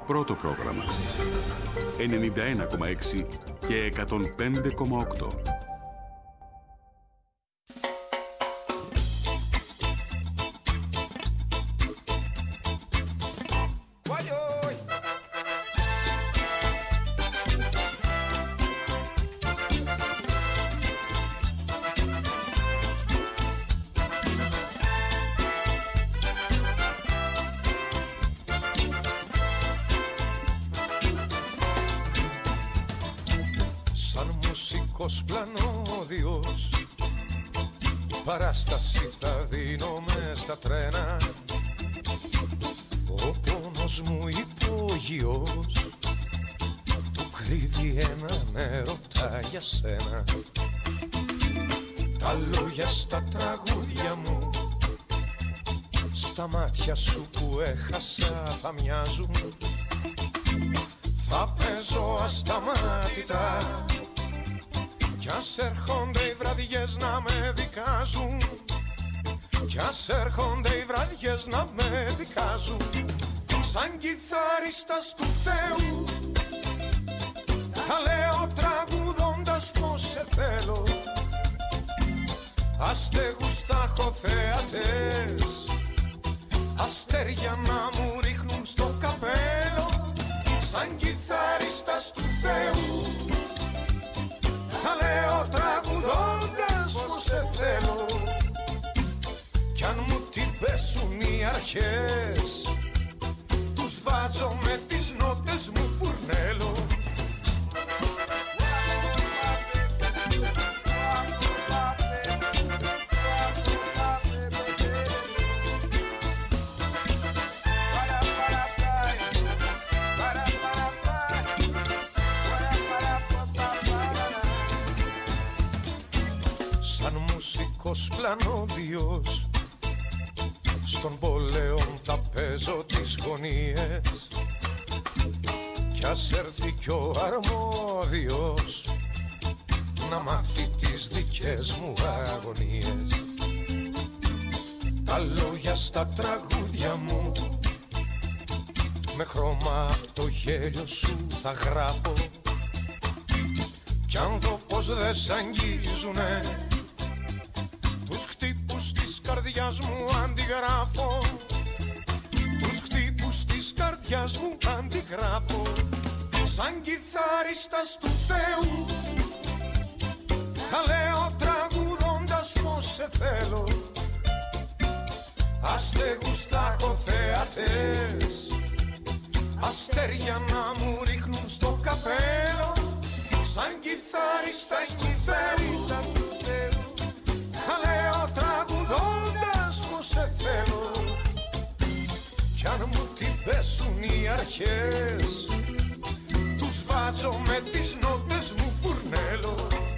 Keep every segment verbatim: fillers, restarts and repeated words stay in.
πρώτο πρόγραμμα. ενενήντα ένα κόμμα έξι και εκατόν πέντε κόμμα οκτώ. Πλανόδιος, παράσταση θα δίνω μες στα τρένα. Ο πόνος μου υπόγειος που κρύβει έναν έρωτα για σένα. Τα λόγια στα τραγούδια μου, στα μάτια σου που έχασα θα μοιάζουν. Θα παίζω ασταμάτητα κι ας έρχονται οι βραδιές να με δικάζουν. Κι ας έρχονται οι βραδιές να με δικάζουν. Σαν κιθαρίστας του Θεού θα λέω τραγουδώντας πως σε θέλω. Αστέγους θα έχω θεατές, αστέρια να μου ρίχνουν στο καπέλο. Σαν κιθαρίστας του Θεού θα λέω τραγουδώντας πως σε θέλω. Κι αν μου την πέσουν οι αρχές, τους βάζω με τις νότες μου φουρνέλο. Σαν μουσικός πλανόδιος στον πόλεον θα παίζω τις γωνίες. Κι ας έρθει κι ο αρμόδιος να μάθει τις δικές μου αγωνίες. Τα λόγια στα τραγούδια μου με χρώμα απ' το γέλιο σου θα γράφω. Κι αν δω πως δεν σ' αγγίζουνε, τους χτύπους της καρδιάς μου αντιγράφω. Τους χτύπους της καρδιάς μου αντιγράφω. Σαν κιθαρίστας του Θεού θα λέω τραγουδώντας πως σε θέλω. Αστέγους θα έχω θεατές, αστέρια να μου ρίχνουν στο καπέλο. Σαν κιθαρίστας του Θεού θα λέω τραγουδώντας πως σε θέλω. Κι αν μου την πέσουν οι αρχές, τους βάζω με τις νότες μου φουρνέλο.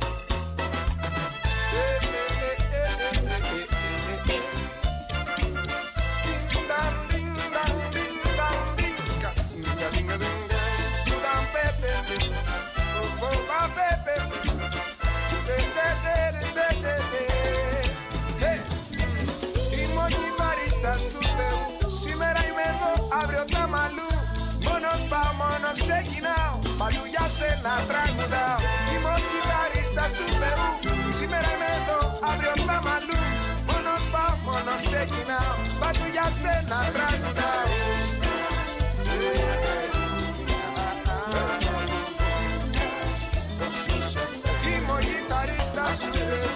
Είμαι ο κιθαρίστας του Θεού, σήμερα είμαι εδώ, αύριο τα μαλλού. Μόνος πάω, μόνος ξεκινάω, παντού για σένα τραγουδάω. Είμαι ο κιθαρίστας του Θεού, σήμερα είμαι εδώ, αύριο τα μαλλού. Μόνος πάω, μόνος ξεκινάω, παντού για σένα τραγουδάω. Είμαι ο κιθαρίστας του Θεού,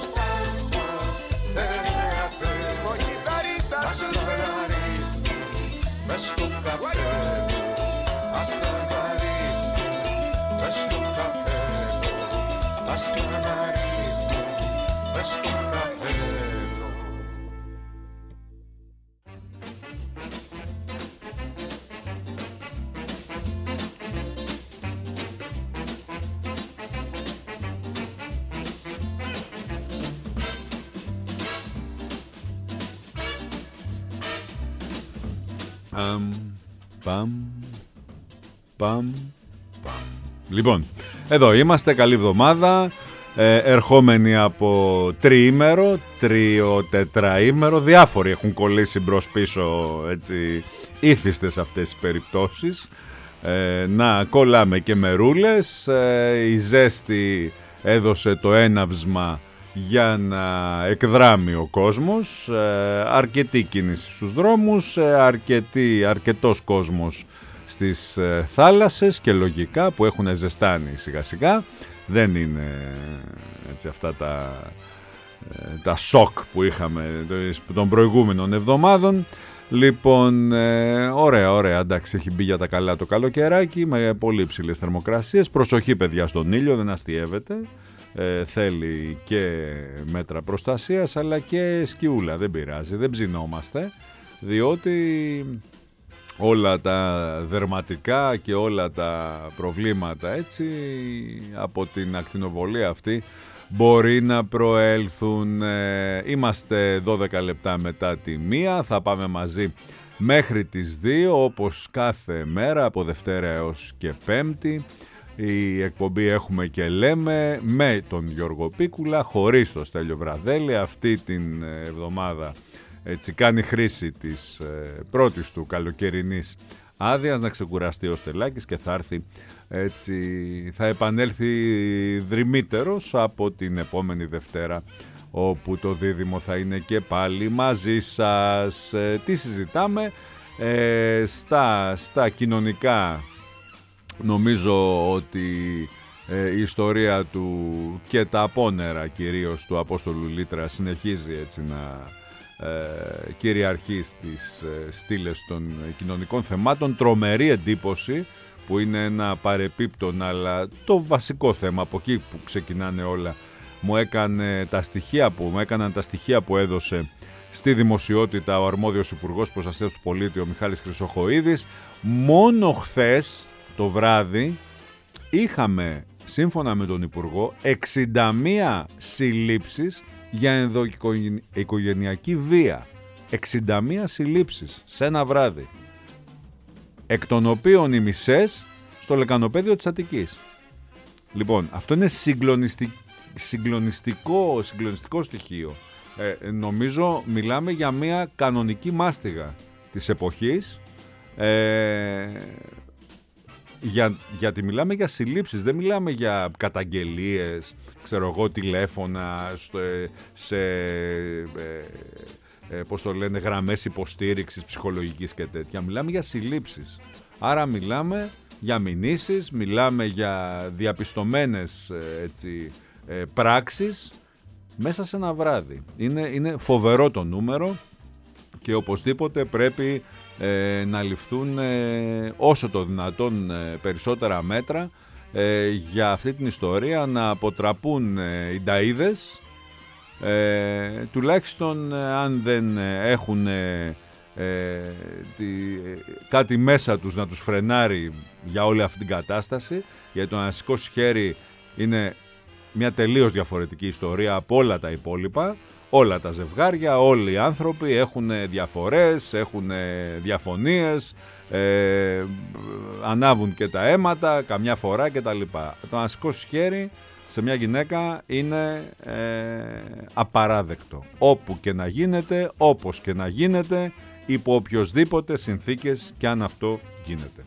είμαι ο κιθαρίστας του Θεού. Μες στο καπέλο, αστρανάρι, μες στο καπέλο, αστρανάρι, μες στο καπέλο. Παμ, παμ, παμ, παμ. Λοιπόν, εδώ είμαστε, καλή εβδομάδα, ε, ερχόμενοι από τριήμερο, τρίο, τετραήμερο, διάφοροι έχουν κολλήσει μπρος πίσω, έτσι, ήθιστες αυτές τις περιπτώσεις. ε, να κολλάμε και μερούλες. Ε, η ζέστη έδωσε το έναυσμα για να εκδράμει ο κόσμος, ε, αρκετή κίνηση στους δρόμους, ε, αρκετή, αρκετός κόσμος στις ε, θάλασσες και λογικά που έχουν ζεστάνει σιγά σιγά. Δεν είναι έτσι αυτά τα, ε, τα σοκ που είχαμε των προηγούμενων εβδομάδων. Λοιπόν, ε, ωραία, ωραία, εντάξει, έχει μπει για τα καλά το καλοκαιράκι με πολύ υψηλές θερμοκρασίες. Προσοχή παιδιά στον ήλιο, δεν αστιεύεται. Ε, θέλει και μέτρα προστασίας αλλά και σκιούλα, δεν πειράζει, δεν ψινόμαστε, διότι όλα τα δερματικά και όλα τα προβλήματα έτσι από την ακτινοβολία αυτή μπορεί να προέλθουν. Ε, είμαστε δώδεκα λεπτά μετά τη μία, θα πάμε μαζί μέχρι τις δύο όπως κάθε μέρα από Δευτέρα έως και Πέμπτη. Η εκπομπή Έχουμε και Λέμε με τον Γιώργο Πίκουλα, χωρίς το Στέλιο Βραδέλη. Αυτή την εβδομάδα έτσι κάνει χρήση της ε, πρώτης του καλοκαιρινής άδειας να ξεκουραστεί ο Στελάκης και θα έρθει έτσι, θα επανέλθει δρυμύτερος από την επόμενη Δευτέρα, όπου το δίδυμο θα είναι και πάλι μαζί σας. Ε, τι συζητάμε ε, στα, στα κοινωνικά. Νομίζω ότι ε, η ιστορία του και τα απόνερα κυρίως του Απόστολου Λίτρα συνεχίζει έτσι να ε, κυριαρχεί στις ε, στήλες των κοινωνικών θεμάτων. Τρομερή εντύπωση που είναι ένα παρεπίπτον, αλλά το βασικό θέμα από εκεί που ξεκινάνε όλα μου έκανε τα στοιχεία που, μου έκαναν τα στοιχεία που έδωσε στη δημοσιότητα ο αρμόδιος Υπουργός Προστασίας του Πολίτη, ο Μιχάλης Χρυσοχοΐδης. Μόνο χθες το βράδυ είχαμε, σύμφωνα με τον Υπουργό, εξήντα μία συλλήψεις για ενδοοικογενειακή βία. εξήντα μία συλλήψεις σε ένα βράδυ. Εκ των οποίων οι μισές στο λεκανοπέδιο της Αττικής. Λοιπόν, αυτό είναι συγκλονιστικό, συγκλονιστικό, συγκλονιστικό στοιχείο. Ε, νομίζω μιλάμε για μια κανονική μάστιγα της εποχής. Ε, Για, γιατί μιλάμε για συλλήψεις, δεν μιλάμε για καταγγελίες, ξέρω εγώ, τηλέφωνα, στο, σε, ε, ε, πώς το λένε, γραμμές υποστήριξης ψυχολογικής και τέτοια. Μιλάμε για συλλήψεις. Άρα μιλάμε για μηνύσεις, μιλάμε για διαπιστωμένες έτσι, ε, πράξεις μέσα σε ένα βράδυ. Είναι, είναι φοβερό το νούμερο και οπωσδήποτε πρέπει ε, να ληφθούν ε, όσο το δυνατόν ε, περισσότερα μέτρα ε, για αυτή την ιστορία, να αποτραπούν ε, οι νταΐδες, ε, τουλάχιστον ε, αν δεν ε, έχουν ε, ε, τη, ε, κάτι μέσα τους να τους φρενάρει για όλη αυτή την κατάσταση, γιατί το να σηκώσει χέρι είναι μια τελείως διαφορετική ιστορία από όλα τα υπόλοιπα. Όλα τα ζευγάρια, όλοι οι άνθρωποι έχουν διαφορές, έχουν διαφωνίες, ε, ανάβουν και τα αίματα καμιά φορά και τα λοιπά. Το να σηκώσει χέρι σε μια γυναίκα είναι ε, απαράδεκτο. Όπου και να γίνεται, όπως και να γίνεται, υπό οποιοσδήποτε συνθήκες και αν αυτό γίνεται.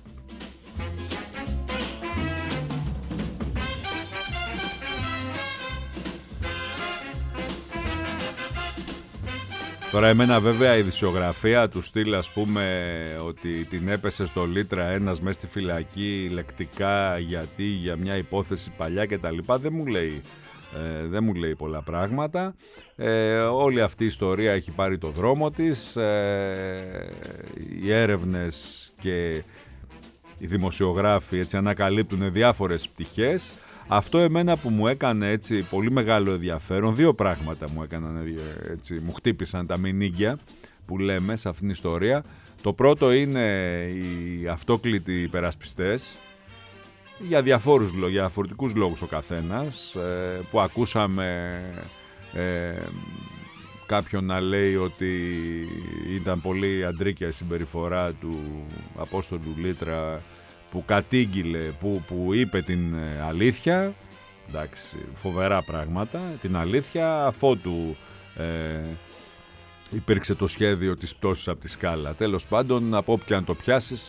Τώρα εμένα βέβαια η ειδησιογραφία του στυλ, ας πούμε, ότι την έπεσε στο Λίτρα ένας μέσα στη φυλακή λεκτικά γιατί για μια υπόθεση παλιά και τα λοιπά, δεν μου λέει, ε, δεν μου λέει πολλά πράγματα. Ε, όλη αυτή η ιστορία έχει πάρει το δρόμο της, ε, οι έρευνες και οι δημοσιογράφοι έτσι ανακαλύπτουν διάφορες πτυχές. Αυτό εμένα που μου έκανε έτσι πολύ μεγάλο ενδιαφέρον, δύο πράγματα μου έκαναν έτσι, μου χτύπησαν τα μηνύγκια που λέμε σε αυτήν την ιστορία. Το πρώτο είναι οι αυτόκλητοι υπερασπιστές, για διαφόρους για διαφορετικούς λόγους ο καθένας, που ακούσαμε ε, κάποιον να λέει ότι ήταν πολύ αντρίκια η συμπεριφορά του Απόστολου Λίτρα, που κατήγγειλε, που, που είπε την αλήθεια, εντάξει, φοβερά πράγματα, την αλήθεια, αφότου ε, υπήρξε το σχέδιο της πτώσης από τη σκάλα. Τέλος πάντων, από όποια αν το πιάσεις,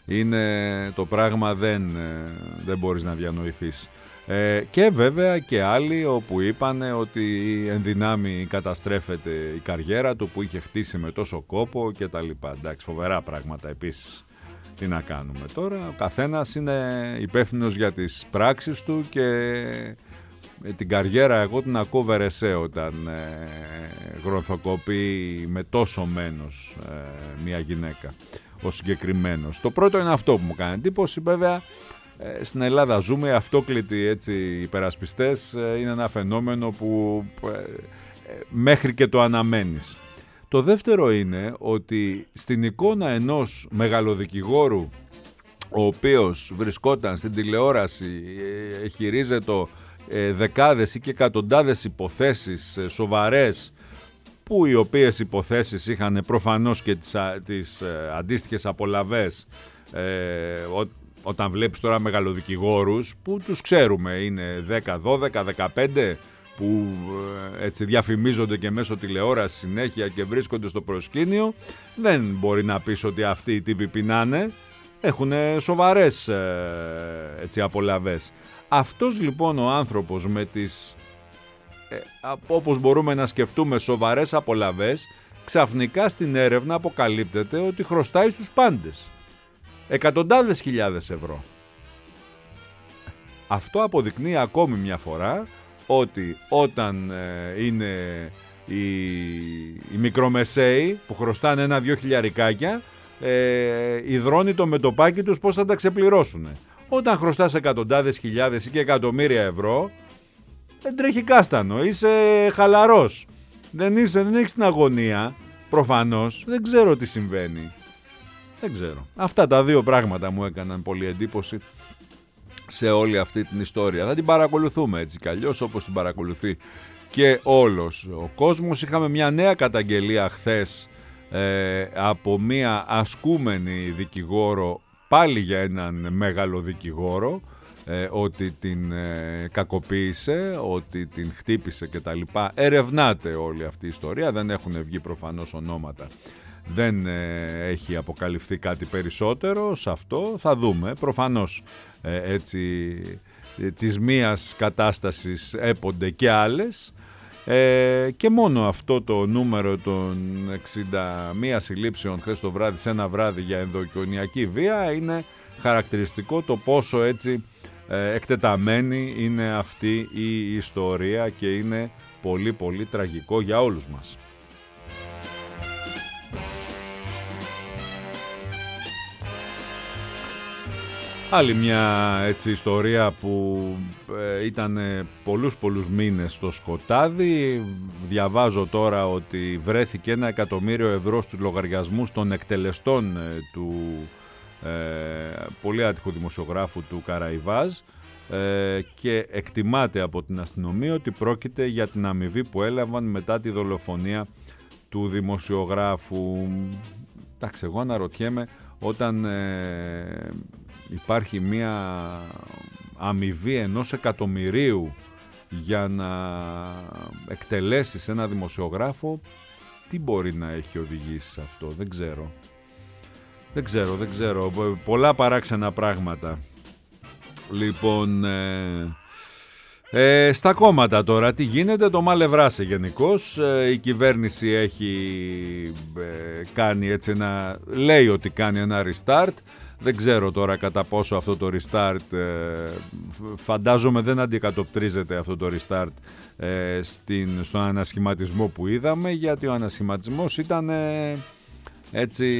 είναι το πράγμα δεν, δεν μπορείς να διανοηθείς. Ε, και βέβαια και άλλοι όπου είπανε ότι εν δυνάμει καταστρέφεται η καριέρα του που είχε χτίσει με τόσο κόπο και τα λοιπά. Εντάξει, φοβερά πράγματα επίσης. Τι να κάνουμε τώρα, ο καθένας είναι υπεύθυνος για τις πράξεις του και την καριέρα εγώ την ακούω βερεσέ όταν ε, γροθοκοπεί με τόσο μένος ε, μια γυναίκα ο συγκεκριμένος. Το πρώτο είναι αυτό που μου κάνει εντύπωση. Βέβαια ε, στην Ελλάδα ζούμε, αυτόκλητοι έτσι υπερασπιστές ε, είναι ένα φαινόμενο που ε, ε, μέχρι και το αναμένεις. Το δεύτερο είναι ότι στην εικόνα ενός μεγαλοδικηγόρου ο οποίος βρισκόταν στην τηλεόραση, ε, χειρίζεται ε, δεκάδες ή και εκατοντάδες υποθέσεις ε, σοβαρές, που οι οποίες υποθέσεις είχαν προφανώς και τις, α, τις ε, αντίστοιχες απολαβές, ε, ό, όταν βλέπεις τώρα μεγαλοδικηγόρους που τους ξέρουμε είναι δέκα, δώδεκα, δεκαπέντε, που έτσι διαφημίζονται και μέσω τηλεόραση συνέχεια και βρίσκονται στο προσκήνιο, δεν μπορεί να πεις ότι αυτοί οι τύποι πεινάνε, έχουν σοβαρές έτσι απολαβές. Αυτός λοιπόν ο άνθρωπος με τις ε, όπως μπορούμε να σκεφτούμε σοβαρές απολαβές, ξαφνικά στην έρευνα αποκαλύπτεται ότι χρωστάει στους πάντες εκατοντάδες χιλιάδες ευρώ. Αυτό αποδεικνύει ακόμη μια φορά ότι όταν ε, είναι οι, οι μικρομεσαίοι που χρωστάνε ένα-δυο χιλιαρικάκια, ε, υδρώνει το μετωπάκι τους πώς θα τα ξεπληρώσουν. Όταν χρωστάς εκατοντάδες χιλιάδες ή και εκατομμύρια ευρώ, δεν τρέχει κάστανο, είσαι χαλαρός. Δεν, είσαι, δεν έχεις την αγωνία, προφανώς. Δεν ξέρω τι συμβαίνει. Δεν ξέρω. Αυτά τα δύο πράγματα μου έκαναν πολύ εντύπωση σε όλη αυτή την ιστορία. Θα την παρακολουθούμε έτσι κι αλλιώς, όπως την παρακολουθεί και όλος ο κόσμος. Είχαμε μια νέα καταγγελία χθες ε, από μια ασκούμενη δικηγόρο, πάλι για έναν μεγάλο δικηγόρο, ε, ότι την ε, κακοποίησε, ότι την χτύπησε κτλ. Ερευνάται όλη αυτή η ιστορία, δεν έχουν βγει προφανώς ονόματα. Δεν ε, έχει αποκαλυφθεί κάτι περισσότερο σε αυτό, θα δούμε. Προφανώς ε, έτσι ε, της μίας κατάστασης έπονται και άλλες ε, και μόνο αυτό το νούμερο των εξήντα μία συλλήψεων χθες το βράδυ σε ένα βράδυ για ενδοοικογενειακή βία είναι χαρακτηριστικό το πόσο έτσι ε, εκτεταμένη είναι αυτή η ιστορία και είναι πολύ πολύ τραγικό για όλους μας. Άλλη μια έτσι ιστορία που ε, ήταν πολλούς πολλούς μήνες στο σκοτάδι. Διαβάζω τώρα ότι βρέθηκε ένα εκατομμύριο ευρώ στους λογαριασμούς των εκτελεστών ε, του ε, πολύ άτυχου δημοσιογράφου του Καραϊβάζ ε, και εκτιμάται από την αστυνομία ότι πρόκειται για την αμοιβή που έλαβαν μετά τη δολοφονία του δημοσιογράφου. Εντάξει, εγώ αναρωτιέμαι, όταν ε, υπάρχει μία αμοιβή ενός εκατομμυρίου για να εκτελέσεις ένα δημοσιογράφο, τι μπορεί να έχει οδηγήσει σε αυτό, δεν ξέρω. Δεν ξέρω, δεν ξέρω. Πολλά παράξενα πράγματα. Λοιπόν, ε, ε, στα κόμματα τώρα, τι γίνεται, το μαλευράσε γενικώς. Ε, η κυβέρνηση έχει ε, κάνει έτσι ένα, λέει ότι κάνει ένα restart. Δεν ξέρω τώρα κατά πόσο αυτό το restart, ε, φαντάζομαι δεν αντικατοπτρίζεται αυτό το restart ε, στην, στον ανασχηματισμό που είδαμε, γιατί ο ανασχηματισμός ήταν ε, έτσι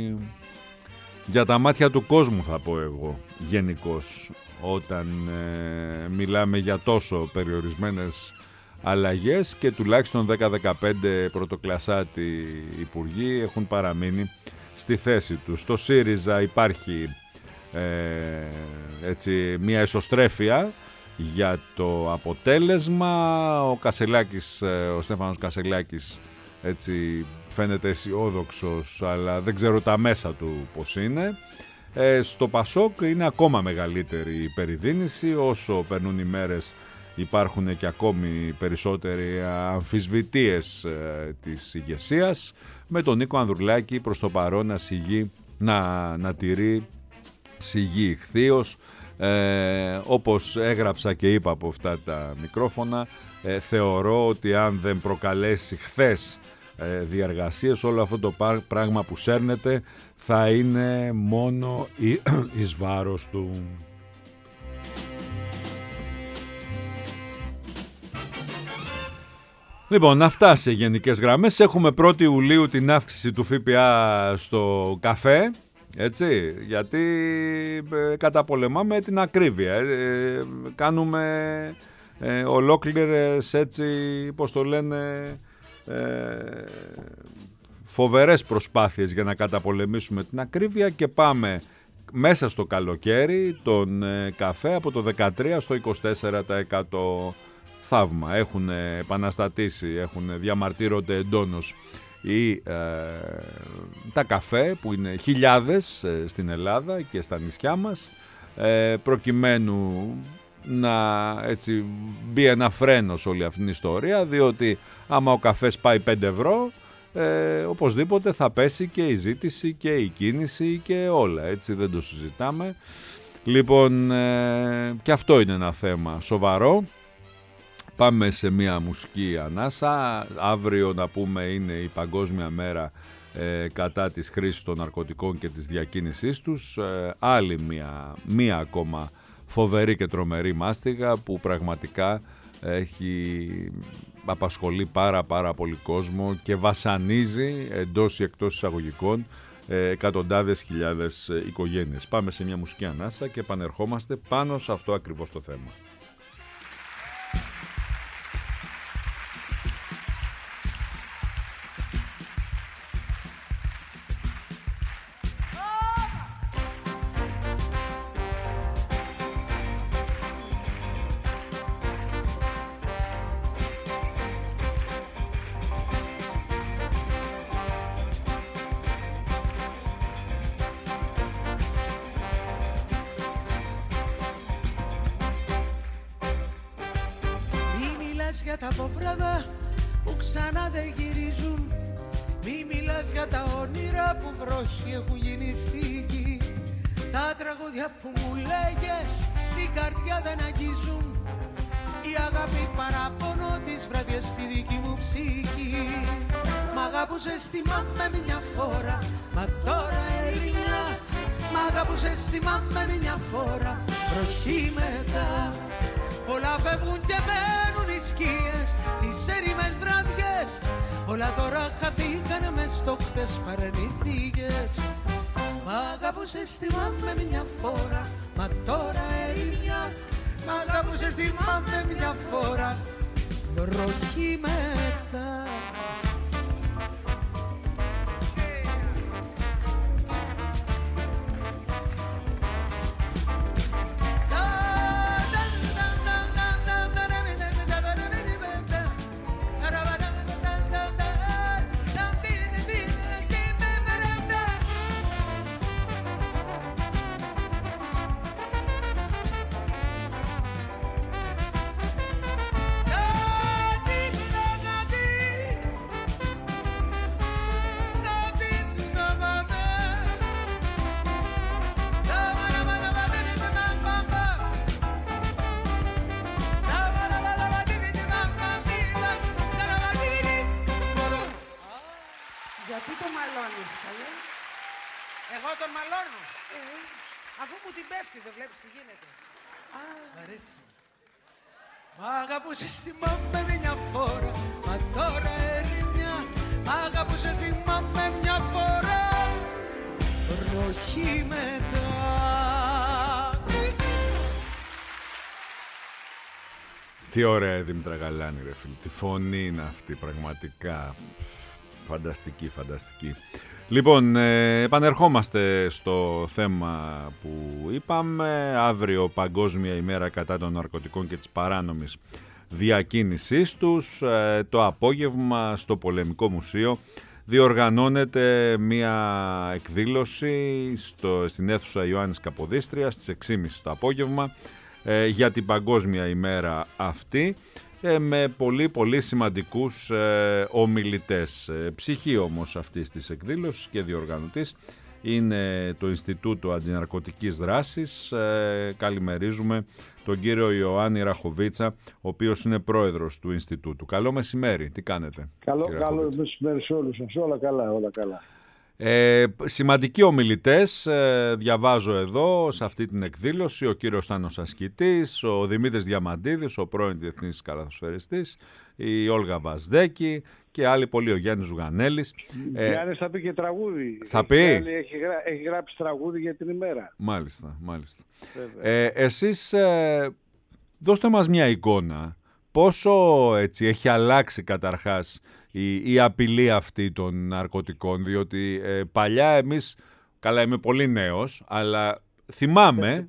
για τα μάτια του κόσμου, θα πω εγώ, γενικώς, όταν ε, μιλάμε για τόσο περιορισμένες αλλαγές και τουλάχιστον δέκα με δεκαπέντε πρωτοκλασσάτοι υπουργοί έχουν παραμείνει στη θέση του. Στο ΣΥΡΙΖΑ υπάρχει ε, έτσι μια εσωστρέφεια για το αποτέλεσμα. Ο Κασελάκης, ο Στέφανος Κασελάκης έτσι φαίνεται αισιόδοξος, αλλά δεν ξέρω τα μέσα του πώς είναι. Ε, στο ΠΑΣΟΚ είναι ακόμα μεγαλύτερη η περιδίνηση. Όσο περνούν οι μέρες υπάρχουν και ακόμη περισσότεροι αμφισβητείες ε, της ηγεσίας, με τον Νίκο Ανδρουλάκη προς το παρόν να συγεί, να, να τηρεί σιγή ηχθείος. Ε, όπως έγραψα και είπα από αυτά τα μικρόφωνα, ε, θεωρώ ότι αν δεν προκαλέσει χθες ε, διαργασίες, όλο αυτό το πράγμα που σέρνεται θα είναι μόνο εις βάρος του. Λοιπόν, αυτά σε γενικές γραμμές. Έχουμε πρώτη Ιουλίου την αύξηση του ΦΠΑ στο καφέ, έτσι, γιατί ε, καταπολεμάμε την ακρίβεια. Ε, κάνουμε ε, ολόκληρες, έτσι, πώς το λένε, ε, φοβερές προσπάθειες για να καταπολεμήσουμε την ακρίβεια και πάμε μέσα στο καλοκαίρι τον ε, καφέ από το δεκατρία στο είκοσι τέσσερα τοις εκατό. Θαύμα, έχουν επαναστατήσει, έχουν διαμαρτύρονται εντόνως ή ε, τα καφέ που είναι χιλιάδες ε, στην Ελλάδα και στα νησιά μας, ε, προκειμένου να έτσι μπει ένα φρένο σε όλη αυτή την ιστορία, διότι άμα ο καφές πάει πέντε ευρώ, ε, οπωσδήποτε θα πέσει και η ζήτηση και η κίνηση και όλα, έτσι, δεν το συζητάμε. Λοιπόν, ε, και αυτό είναι ένα θέμα σοβαρό. Πάμε σε μια μουσική ανάσα. Αύριο, να πούμε, είναι η Παγκόσμια Μέρα ε, κατά της χρήσης των ναρκωτικών και της διακίνησής τους. Ε, άλλη μια, μια ακόμα φοβερή και τρομερή μάστιγα που πραγματικά έχει απασχολεί πάρα πάρα πολύ κόσμο και βασανίζει εντός ή εκτός εισαγωγικών ε, εκατοντάδες χιλιάδες ε, οικογένειες. Πάμε σε μια μουσική ανάσα και επανερχόμαστε πάνω σε αυτό ακριβώς το θέμα. Για τα ποπράδα που ξανά δεν γυρίζουν, μη μιλάς για τα όνειρα που βρόχοι έχουν γίνει στη γη. Τα τραγούδια που μου λέγες την καρδιά δεν αγγίζουν, η αγάπη παραπονώ τις βραδιές στη δική μου ψυχή. Μ' αγάπουσες, θυμάμαι μια φορά, μα τώρα ερημιά. Μ' αγάπουσες, θυμάμαι μια φορά, βροχή μετά. Όλα φεύγουν και μένουν οι σκίες, τις έρημες βραδιές. Όλα τώρα χαθήκανε μες στόχτες παρενηθήκες. Μ' αγάπουσες, θυμάμαι μια φορά, μα τώρα ερημιά. Μ' αγάπουσες, θυμάμαι μια φορά, βροχή μετά. Γιατί το μαλώνεις, καλέ? Εγώ τον μαλώνω. Ε. Αφού μου την πέφτει, δεν βλέπεις τι γίνεται. Α. Μ' αρέσει. Μ' αγαπούσες, θυμάμαι μια φορά, μα τώρα ερημιά. Μ' αγαπούσες, θυμάμαι μια φορά, βροχή μετά. Τι ωραία η Δήμητρα Γαλάνη, ρε φίλοι. Τι φωνή είναι αυτή, πραγματικά. Φανταστική, φανταστική. Λοιπόν, ε, επανερχόμαστε στο θέμα που είπαμε. Αύριο Παγκόσμια ημέρα κατά των ναρκωτικών και της παράνομης διακίνησής τους. Ε, το απόγευμα στο Πολεμικό Μουσείο διοργανώνεται μια εκδήλωση στο, στην αίθουσα Ιωάννης Καποδίστριας στις έξι και μισή το απόγευμα ε, για την Παγκόσμια ημέρα αυτή. Με πολύ πολύ σημαντικούς ε, ομιλητές. Ε, ψυχή όμως αυτής της εκδήλωσης και διοργανωτής είναι το Ινστιτούτο Αντιναρκωτικής Δράσης. Ε, καλημερίζουμε τον κύριο Ιωάννη Ραχοβίτσα, ο οποίος είναι πρόεδρος του Ινστιτούτου. Καλό μεσημέρι, τι κάνετε? Καλό, καλό μεσημέρι σε όλους σας, όλα καλά, όλα καλά. Ε, σημαντικοί ομιλητές, ε, διαβάζω εδώ σε αυτή την εκδήλωση, ο κύριος Τάνος Ασκητής, ο Δημήτρης Διαμαντίδης, ο πρώην διεθνής καλαθοσφαιριστής, η Όλγα Βασδέκη και άλλοι πολλοί, ο Γιάννης Ζουγανέλης. Ε, Γιάννης θα πει και τραγούδι. Θα πει. Έχει, γρά, έχει γράψει τραγούδι για την ημέρα. Μάλιστα, μάλιστα. Ε, εσείς ε, δώστε μας μια εικόνα. Πόσο έτσι έχει αλλάξει καταρχάς η, η απειλή αυτή των ναρκωτικών, διότι ε, παλιά εμείς, καλά είμαι πολύ νέος, αλλά θυμάμαι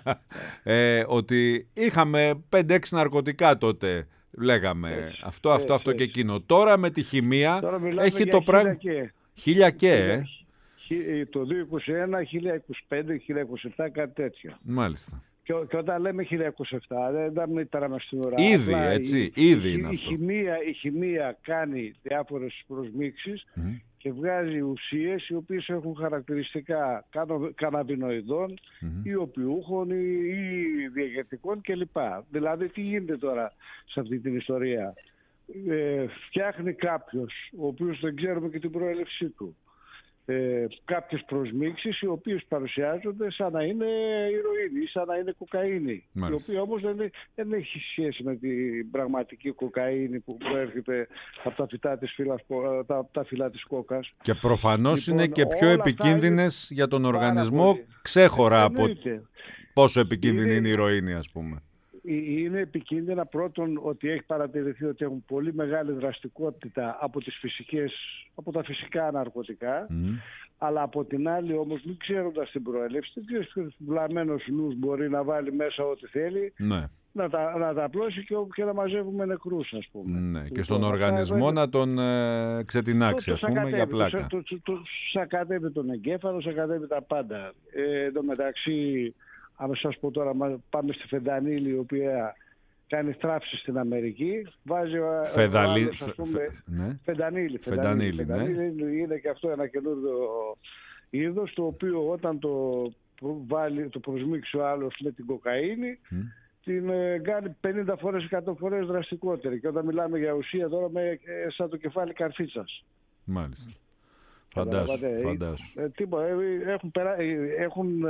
ε, ότι είχαμε πέντε έξι ναρκωτικά τότε, λέγαμε έτσι, αυτό, αυτό, έτσι, αυτό έτσι. Και εκείνο. Τώρα με τη χημεία έχει το πράγμα... Χίλια και, ε. Το δύο χιλιάδες είκοσι ένα, χίλια είκοσι πέντε, χίλια είκοσι επτά, κάτι τέτοιο. Μάλιστα. Και, και όταν λέμε χίλια είκοσι επτά, δεν ήταν τώρα στην ώρα. Ήδη, απλά, έτσι, η, ήδη η, είναι η, αυτό. Χημεία, η χημεία κάνει διάφορες προσμίξεις mm. και βγάζει ουσίες οι οποίες έχουν χαρακτηριστικά καναβινοειδών mm. ή οπιούχων ή, ή διαγερτικών κλπ. Δηλαδή τι γίνεται τώρα σε αυτή την ιστορία? Ε, φτιάχνει κάποιος, ο οποίος δεν ξέρουμε και την προέλευσή του, Ε, κάποιες προσμίξεις οι οποίες παρουσιάζονται σαν να είναι ηρωίνη ή σαν να είναι κοκαίνη. Μάλιστα. Η οποία όμως δεν, δεν έχει σχέση με την πραγματική κοκαίνη που προέρχεται από τα φυτά της, φύλας, τα, τα φύλλα της κόκας. Και προφανώς λοιπόν, είναι και πιο επικίνδυνες είναι... για τον οργανισμό ξέχωρα από πόσο επικίνδυνη είναι, είναι η ηρωίνη, ας πούμε. Είναι επικίνδυνα πρώτον ότι έχει παρατηρηθεί ότι έχουν πολύ μεγάλη δραστικότητα από, τις φυσικές, από τα φυσικά ναρκωτικά, mm. αλλά από την άλλη όμως μην ξέροντας την προέλευση, ο βλαμμένος νους μπορεί να βάλει μέσα ό,τι θέλει, ναι. να, τα, να τα απλώσει και, και να μαζεύουμε νεκρούς, ας πούμε. Ναι. Και στον οργανισμό θα, να τον ε, ξετινάξει, το, ας πούμε, σακατεύει, για πλάκα. Το, το, το, σακατεύει τον εγκέφαλο, σακατεύει τα πάντα. Ε, εν τω μεταξύ... Αν σας πω τώρα, πάμε στη φεντανίλη, η οποία κάνει στράψη στην Αμερική. Βάζει Φεδαλί... ο άλλος, ας πούμε, φε... ναι. φεντανίλη. Φεντανίλη, φεντανίλη ναι. Είναι και αυτό ένα καινούργιο είδος, το οποίο όταν το, βάλει, το προσμίξει ο άλλος με την κοκαίνη, mm. την ε, κάνει πενήντα φορές, εκατό φορές δραστικότερη. Και όταν μιλάμε για ουσία τώρα, με, ε, σαν το κεφάλι καρφίτσας. Μάλιστα. Φαντάσου. φαντάσου. Ε, τίποτα, ε, έχουν, περά... έχουν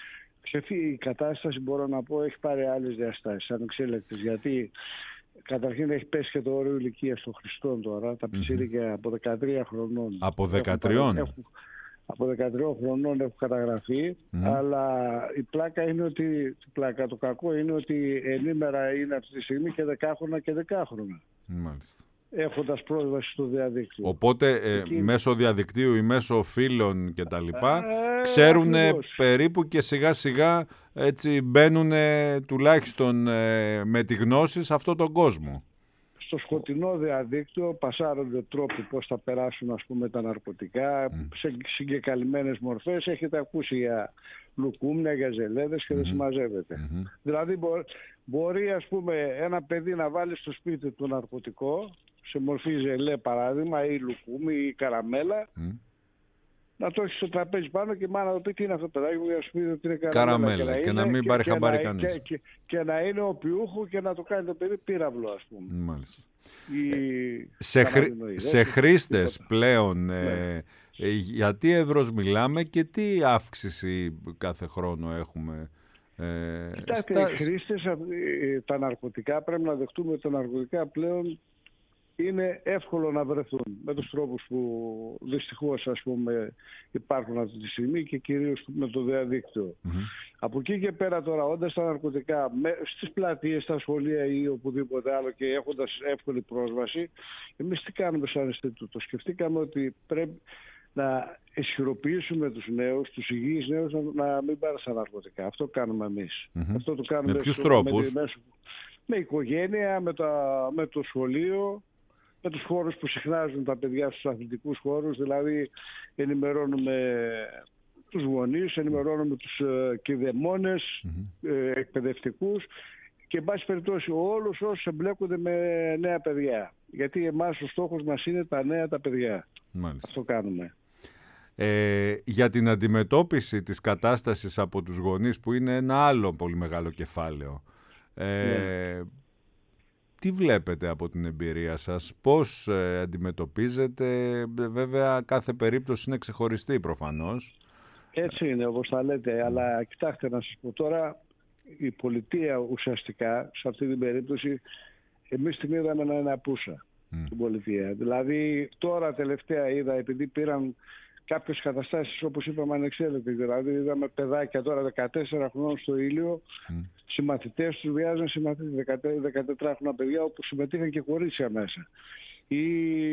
η κατάσταση, μπορώ να πω, έχει πάρει άλλες διαστάσεις, ανεξέλεγκτες, γιατί καταρχήν έχει πέσει και το όριο ηλικίας των χρηστών τώρα, τα πιτσίρικα mm-hmm. από δεκατρία χρονών. Από δεκατρία? Έχουν, από δεκατρία χρονών έχουν καταγραφεί, mm-hmm. αλλά η πλάκα είναι ότι, η πλάκα, το κακό είναι ότι ενήμερα είναι αυτή τη στιγμή και δεκάχρονα και δεκάχρονα. Μάλιστα. Έχοντας πρόσβαση στο διαδίκτυο. Οπότε ε, Εκεί... μέσω διαδικτύου ή μέσω φίλων και τα λοιπά ε, ξέρουν περίπου και σιγά σιγά έτσι μπαίνουν τουλάχιστον ε, με τη γνώση σε αυτόν τον κόσμο. Στο σκοτεινό διαδίκτυο πασάρονται τρόποι πώς θα περάσουν, ας πούμε, τα ναρκωτικά mm. σε συγκεκαλυμμένες μορφές. Έχετε ακούσει για λουκούμια, για ζελέδες και mm-hmm. δεν συμμαζεύεται. Mm-hmm. Δηλαδή μπορεί, μπορεί ας πούμε ένα παιδί να βάλει στο σπίτι του ναρκωτικό σε μορφή ζελέ παράδειγμα ή λουκούμι ή καραμέλα, mm. να το έχει στο τραπέζι πάνω και η μάνα να πει τι είναι αυτό το παιδάκι μου, για να σου πει ότι είναι καραμέλα. Καραμέλα και, και να μην πάρει χαμπάρι κανείς. Και, και, και να είναι οπιούχο και να το κάνει το παιδί πύραυλο, ας πούμε. Μάλιστα. Η... Σε, χρ... σε χρήστες πλέον, ε, ε, γιατί εύρος μιλάμε και τι αύξηση κάθε χρόνο έχουμε? Ε, Κοιτάξτε, στα... οι χρήστες, τα ναρκωτικά, πρέπει να δεχτούμε ότι τα ναρκωτικά πλέον είναι εύκολο να βρεθούν με τους τρόπους που δυστυχώς, ας πούμε, υπάρχουν αυτή τη στιγμή και κυρίως με το διαδίκτυο. Mm-hmm. Από εκεί και πέρα τώρα, όντας τα ναρκωτικά με, στις πλατείες, στα σχολεία ή οπουδήποτε άλλο και έχοντας εύκολη πρόσβαση, εμείς τι κάνουμε σαν Ινστιτούτο? Σκεφτήκαμε ότι πρέπει να ισχυροποιήσουμε τους νέους, τους υγιείς νέους, να, να μην πάρουν στα ναρκωτικά. Αυτό κάνουμε εμείς. Mm-hmm. Αυτό το κάνουμε με ποιους τρόπους? Με, με, με οικογένεια, με, τα, με το σχολείο, με τους χώρους που συχνάζουν τα παιδιά στους αθλητικούς χώρους, δηλαδή ενημερώνουμε τους γονείς, ενημερώνουμε τους ε, κηδεμόνες, mm-hmm. ε, εκπαιδευτικούς και εν πάση περιπτώσει όλους όσους εμπλέκονται με νέα παιδιά. Γιατί εμάς ο στόχος μας είναι τα νέα τα παιδιά. Μάλιστα. Αυτό κάνουμε. Ε, για την αντιμετώπιση της κατάστασης από τους γονείς, που είναι ένα άλλο πολύ μεγάλο κεφάλαιο. Ε, ναι. Τι βλέπετε από την εμπειρία σας, πώς ε, αντιμετωπίζετε? Βέβαια κάθε περίπτωση είναι ξεχωριστή προφανώς. Έτσι είναι όπως τα λέτε, αλλά κοιτάξτε να σας πω τώρα, η πολιτεία ουσιαστικά σε αυτή την περίπτωση εμείς την είδαμε να είναι απούσα, mm. την πολιτεία. Δηλαδή τώρα τελευταία είδα, επειδή πήραν κάποιες καταστάσεις όπως είπαμε ανεξέλεκτες, δηλαδή είδαμε παιδάκια τώρα δεκατέσσερα χρονών στο Ήλιο, mm. συμμαθητές τους βιάζαν συμμαθητές, δεκατετράχρονα παιδιά όπου συμμετείχαν και κορίτσια μέσα. Ή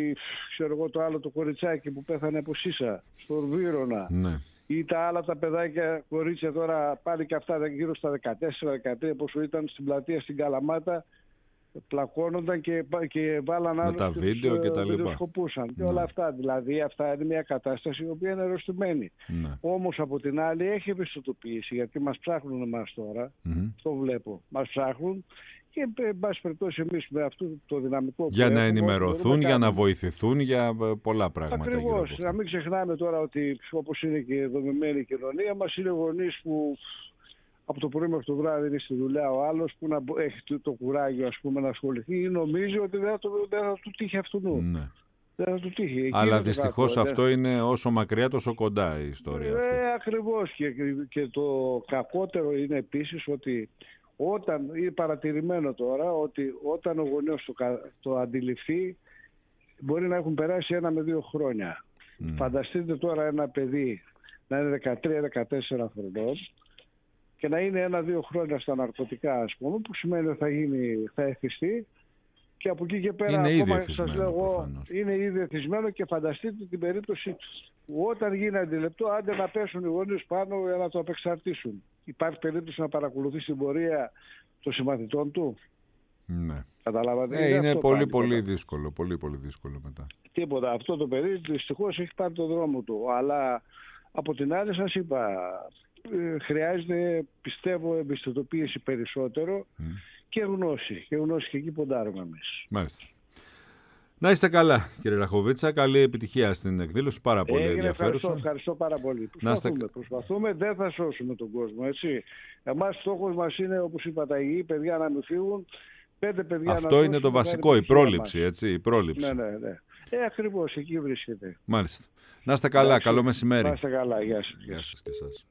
ξέρω εγώ το άλλο το κοριτσάκι που πέθανε από Σύσα, στο Ορβύρωνα. Mm. Ή τα άλλα τα παιδάκια κορίτσια τώρα πάλι και αυτά γύρω στα δεκατέσσερα δεκατρία πόσο ήταν στην πλατεία στην Καλαμάτα, πλακώνονταν και, και βάλαν άλλους τα βίντεο και τα λοιπά. Ναι. Και όλα αυτά. Δηλαδή αυτά είναι μια κατάσταση η οποία είναι αρρωστημένη. Ναι. Όμως από την άλλη έχει ευαισθητοποίηση, γιατί μας ψάχνουν εμάς τώρα, mm-hmm. το βλέπω, μας ψάχνουν και εν πάση περιπτώσει εμείς με αυτό το δυναμικό για που να έχουμε, ενημερωθούν, για να βοηθηθούν για πολλά πράγματα. Ακριβώς. Να μην ξεχνάμε τώρα ότι όπως είναι και η δομημένη η κοινωνία μας, είναι γονείς που από το πρωί μέχρι το βράδυ είναι στη δουλειά, ο άλλος που να έχει το, το κουράγιο ας πούμε, να ασχοληθεί ή νομίζει ότι δεν θα, το, δεν θα του τύχει αυτού. Ναι. Δεν θα του τύχει. Εκεί αλλά δυστυχώς κάτω, αυτό ναι. είναι όσο μακριά τόσο κοντά η ιστορία αυτή. Ε, ακριβώς. Και, και το κακότερο είναι επίσης ότι όταν, είναι παρατηρημένο τώρα, ότι όταν ο γονιός το, το αντιληφθεί μπορεί να έχουν περάσει ένα με δύο χρόνια. Mm. Φανταστείτε τώρα ένα παιδί να είναι δεκατρία δεκατέσσερα χρονών και να είναι ένα-δύο χρόνια στα ναρκωτικά, ας πούμε, που σημαίνει ότι θα, γίνει, θα εθιστεί και από εκεί και πέρα είναι ακόμα σας λέω, είναι ήδη εθισμένο και φανταστείτε την περίπτωση όταν γίνει αντιληπτό, άντε να πέσουν οι γονείς πάνω για να το απεξαρτήσουν. Υπάρχει περίπτωση να παρακολουθεί την πορεία των συμμαθητών του. Ναι. Καταλάβατε. Ε, είναι πολύ πολύ δύσκολο, πολύ πολύ δύσκολο μετά. Τίποτα. Αυτό το παιδί δυστυχώς έχει πάρει το δρόμο του, αλλά από την άλλη σας είπα, χρειάζεται πιστεύω εμπιστευτοποίηση περισσότερο mm. και γνώση. Και γνώση και εκεί ποντάρουμε εμείς. Μάλιστα. Να είστε καλά κύριε Ραχοβίτσα, καλή επιτυχία στην εκδήλωση, πάρα πολύ Έγινε, ενδιαφέρουσα. Ευχαριστώ, ευχαριστώ πάρα πολύ. Προσπαθούμε, είστε... προσπαθούμε, δεν θα σώσουμε τον κόσμο, έτσι. Εμάς στόχος μας είναι, όπως είπα, τα υγιή παιδιά να μην φύγουν, πέντε παιδιά αυτό να είναι το βασικό, η πρόληψη, μας. έτσι, η πρόληψη. Ναι, ναι, ναι. Ε, ακριβώς, εκεί βρίσκεται. Μάλιστα. Να είστε καλά, Άξι. Καλό μεσημέρι. Να είστε καλά, γεια σας. Γεια σας και εσάς.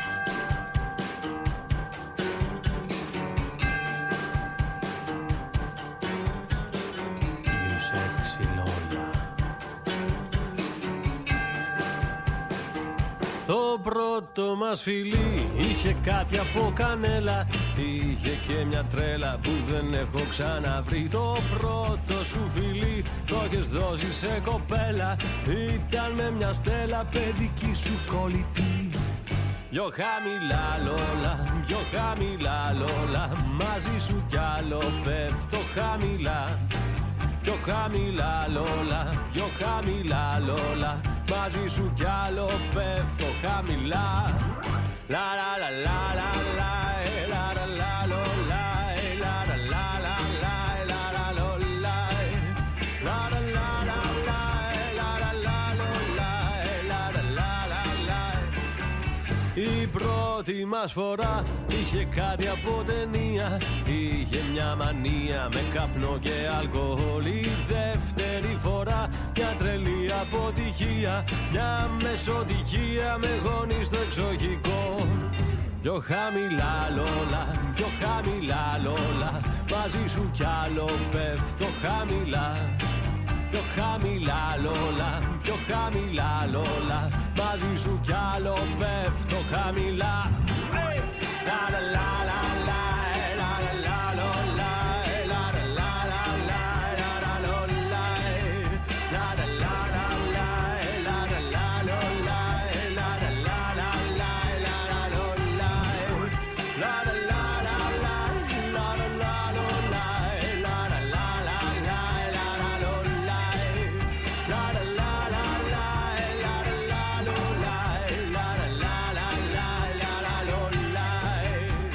Το πρώτο μας φιλί είχε κάτι από κανέλα, είχε και μια τρέλα που δεν έχω ξαναβρει. Το πρώτο σου φιλί το έχεις δώσει σε κοπέλα, ήταν με μια στέλα παιδική σου κολλητή. Πιο χαμηλά λόλα, πιο χαμηλά λόλα, μαζί σου κι άλλο πέφτω χαμηλά. Πιο χαμηλά λόλα, πιο χαμηλά λόλα, μαζί σου κι άλλο πέφτω χαμηλά. Λα λα λα λα λα λα, λα λα λα λολα, λα λα λα λα λα, λα λα λολα, λα λα λα λα λα, λα λα λα λολα, λα λα λα λα λα. Η πρώτη μας φορά είχε κάτι από ταινία, είχε μια μανία με καπνό και αλκοόλ. Η δεύτερη φορά μια τρελή αποτυχία, μια μεσοτυχία με γονείς στο εξοχικό. Πιο χαμηλά λόλα, πιο χαμηλά λόλα, μαζί σου κι άλλο πέφτω χαμηλά. Πιο χαμηλά λόλα, πιο χαμηλά λόλα, μαζί σου κι άλλο πέφτω χαμηλά. La la la la la, la la la la, la la la la la, la la la la, la la la la la, la la la la la, la la la la la, la la la la, la la la la la, la la la la, la la la la la, la la la la, la la la la la, la la la la, la la la la la, la la la la.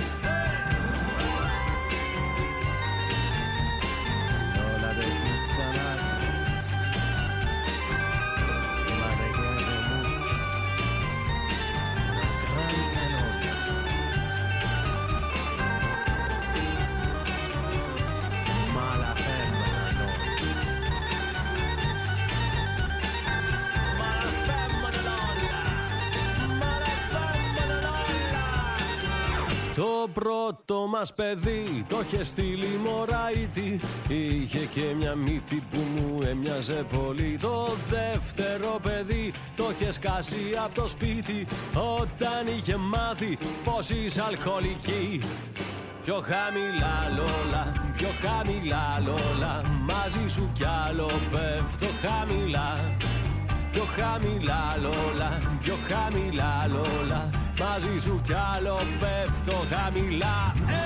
Το πρώτο μας παιδί το είχε στείλει μωράιτη. Είχε και μια μύτη που μου έμοιαζε πολύ. Το δεύτερο παιδί το είχε σκάσει από το σπίτι όταν είχε μάθει πως είσαι αλκοολική. Πιο χαμηλά Λόλα, πιο χαμηλά Λόλα, μαζί σου κι άλλο πέφτω χαμηλά. Πιο χαμηλά Λόλα, πιο χαμηλά Λόλα, μαζί σου κι άλλο πέφτω χαμηλά.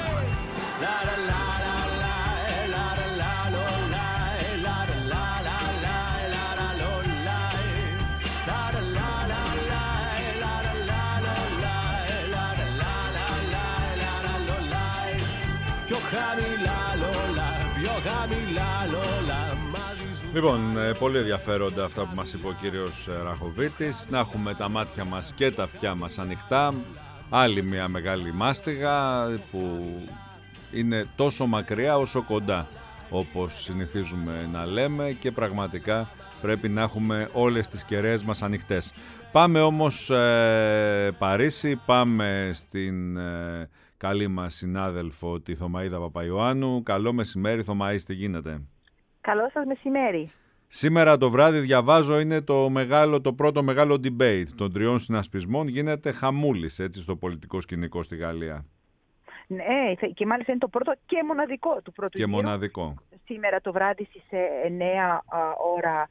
Λα λα λα λα, λα λα λα Λόλα, λα λα λα λα, λα λα Λόλα, λα λα λα λα, λα λα λα Λόλα, λα λα λα λα, λα λα Λόλα. Πιο χαμηλά Λόλα, πιο χαμηλά Λόλα. Λοιπόν, πολύ ενδιαφέροντα αυτά που μας είπε ο κύριος Ραχοβίτης. Να έχουμε τα μάτια μας και τα αυτιά μας ανοιχτά. Άλλη μια μεγάλη μάστιγα που είναι τόσο μακριά όσο κοντά, όπως συνηθίζουμε να λέμε, και πραγματικά πρέπει να έχουμε όλες τις κεραίες μας ανοιχτές. Πάμε όμως ε, Παρίσι, πάμε στην ε, καλή μας συνάδελφο τη Θωμαΐδα Παπαϊωάννου. Καλό μεσημέρι Θωμαΐ, τι γίνεται? Καλό σας μεσημέρι. Σήμερα το βράδυ διαβάζω είναι το, μεγάλο, το πρώτο μεγάλο debate των τριών συνασπισμών. Γίνεται χαμούλης έτσι στο πολιτικό σκηνικό στη Γαλλία. Ναι, και μάλιστα είναι το πρώτο και μοναδικό του πρώτου Και γύρου. μοναδικό. Σήμερα το βράδυ στις εννέα ώρα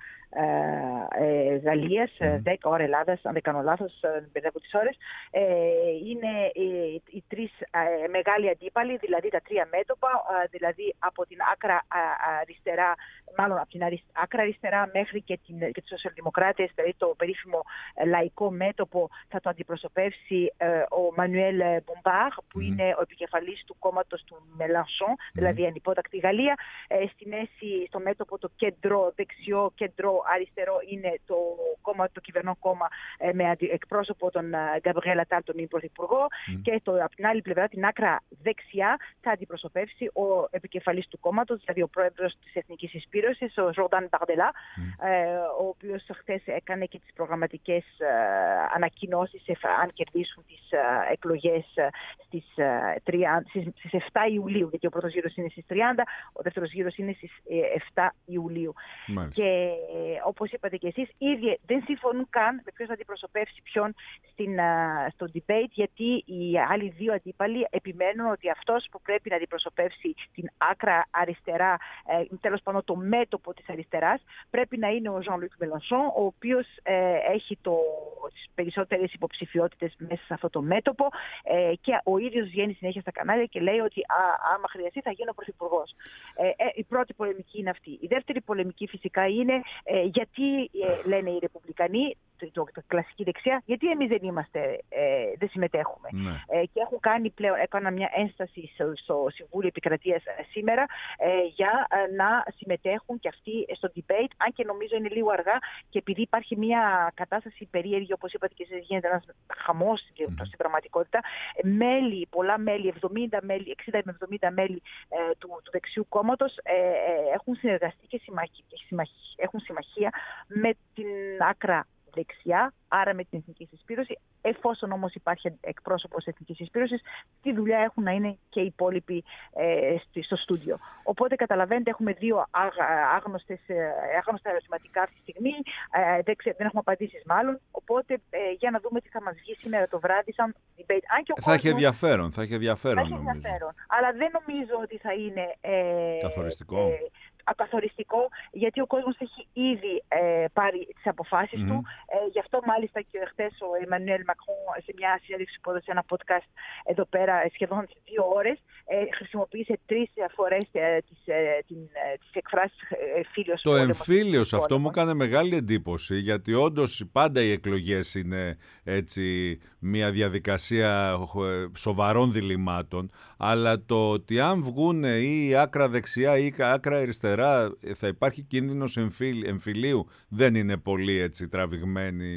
ε, ε, Γαλλίας, mm. δέκα ώρα Ελλάδας, αν δεν κάνω λάθος, μπερδεύω τις ώρες. Ε, είναι οι, οι τρεις ε, μεγάλοι αντίπαλοι, δηλαδή τα τρία μέτωπα, ε, δηλαδή από την άκρα ε, αριστερά, μάλλον από την αρισ, άκρα αριστερά μέχρι και, την, και τους σοσιαλδημοκράτες, δηλαδή το περίφημο ε, λαϊκό μέτωπο θα το αντιπροσωπεύσει ε, ο Μανουέλ Μπομπάρ, που mm. είναι ο επικεφαλής του κόμματος του Μελανσόν, mm. δηλαδή ανυπότακτη Γαλλία. Ε, στη μέση, στο μέτωπο το κέντρο δεξιό, κέντρο αριστερό είναι το κόμμα, το κυβερνό κόμμα ε, με εκπρόσωπο τον Γκαμπριέλ Ατάλ, τον πρωθυπουργό, mm. και το, από την άλλη πλευρά, την άκρα δεξιά, θα αντιπροσωπεύσει ο επικεφαλής του κόμματος, δηλαδή ο πρόεδρος της Εθνικής Συσπήρωσης, ο Ζορντάν Μπαρντελά, mm. ε, ο οποίος χθες έκανε και τις προγραμματικές ε, ανακοινώσεις αν κερδίσουν τις ε, εκλογές στις, ε, τριάντα, στις, στις εφτά Ιουλίου, γιατί ο πρώτος γύρος είναι στις τριάντα, ο δεύτερος γύρος είναι στις εφτά Ιουλίου. Μάλιστα. Και ε, όπως είπατε και εσείς, ήδη δεν συμφωνούν καν με ποιος θα αντιπροσωπεύσει ποιον στην, uh, στο debate, γιατί οι άλλοι δύο αντίπαλοι επιμένουν ότι αυτός που πρέπει να αντιπροσωπεύσει την άκρα αριστερά, ε, τέλος πάντων το μέτωπο της αριστεράς, πρέπει να είναι ο Jean-Luc Mélenchon, ο οποίος ε, έχει το, τις περισσότερες υποψηφιότητες μέσα σε αυτό το μέτωπο, ε, και ο ίδιος βγαίνει συνέχεια στα κανάλια και λέει ότι α, άμα χρειαστεί θα γίνω πρωθυπουργός. Ε, ε, η πρώτη πολεμική είναι αυτή. Η δεύτερη πολεμική φυσικά είναι ε, γιατί ε, λένε οι Ρεπουμπλικανοί, το, το, το κλασική δεξιά, γιατί εμείς δεν είμαστε, ε, δεν συμμετέχουμε. Ναι. Ε, και έχουν κάνει πλέον, έκανα μια ένσταση στο, στο Συμβούλιο Επικρατείας σήμερα ε, για ε, να συμμετέχουν και αυτοί στο debate, αν και νομίζω είναι λίγο αργά, και επειδή υπάρχει μια κατάσταση περίεργη, όπως είπατε και εσείς, γίνεται ένας χαμός mm. στην πραγματικότητα, μέλη, πολλά μέλη, εβδομήντα μέλη, εξήντα με εβδομήντα μέλη ε, του, του δεξιού κόμματος ε, ε, έχουν συνεργαστεί και συμμαχία, συμμαχία, έχουν συμμαχία με την άκρα δεξιά, άρα με την Εθνική Συσπήρωση. Εφόσον όμως υπάρχει εκπρόσωπος Εθνικής Συσπήρωσης, τη δουλειά έχουν να είναι και οι υπόλοιποι ε, στο στούντιο. Οπότε καταλαβαίνετε, έχουμε δύο άγνωστες, άγνωστα ερωτηματικά αυτή τη στιγμή, ε, δεν, ξέ, δεν έχουμε απαντήσεις μάλλον, οπότε ε, για να δούμε τι θα μας βγει σήμερα το βράδυ σαν debate. Αν και ο θα κόσμος, έχει ενδιαφέρον, θα έχει ενδιαφέρον, θα έχει ενδιαφέρον, αλλά δεν νομίζω ότι θα είναι ε, καθοριστικό. Ε, ακαθοριστικό, γιατί ο κόσμος έχει ήδη ε, πάρει τις αποφάσεις mm-hmm. του. Ε, γι' αυτό μάλιστα και χτες ο Εμμανουέλ Μακρόν σε μια συνέντευξη που έδωσε ένα podcast εδώ πέρα σχεδόν δύο ώρες ε, χρησιμοποίησε τρεις φορές ε, τις, ε, την, ε, τις εκφράσεις ε, φίλος. Το εμφύλιος αυτό μου έκανε μεγάλη εντύπωση, γιατί όντως πάντα οι εκλογές είναι έτσι μια διαδικασία σοβαρών διλημάτων, αλλά το ότι αν βγουν ή άκρα δεξιά ή άκρα αριστερά θα υπάρχει κίνδυνος εμφυλ, εμφυλίου, δεν είναι πολύ έτσι τραβηγμένη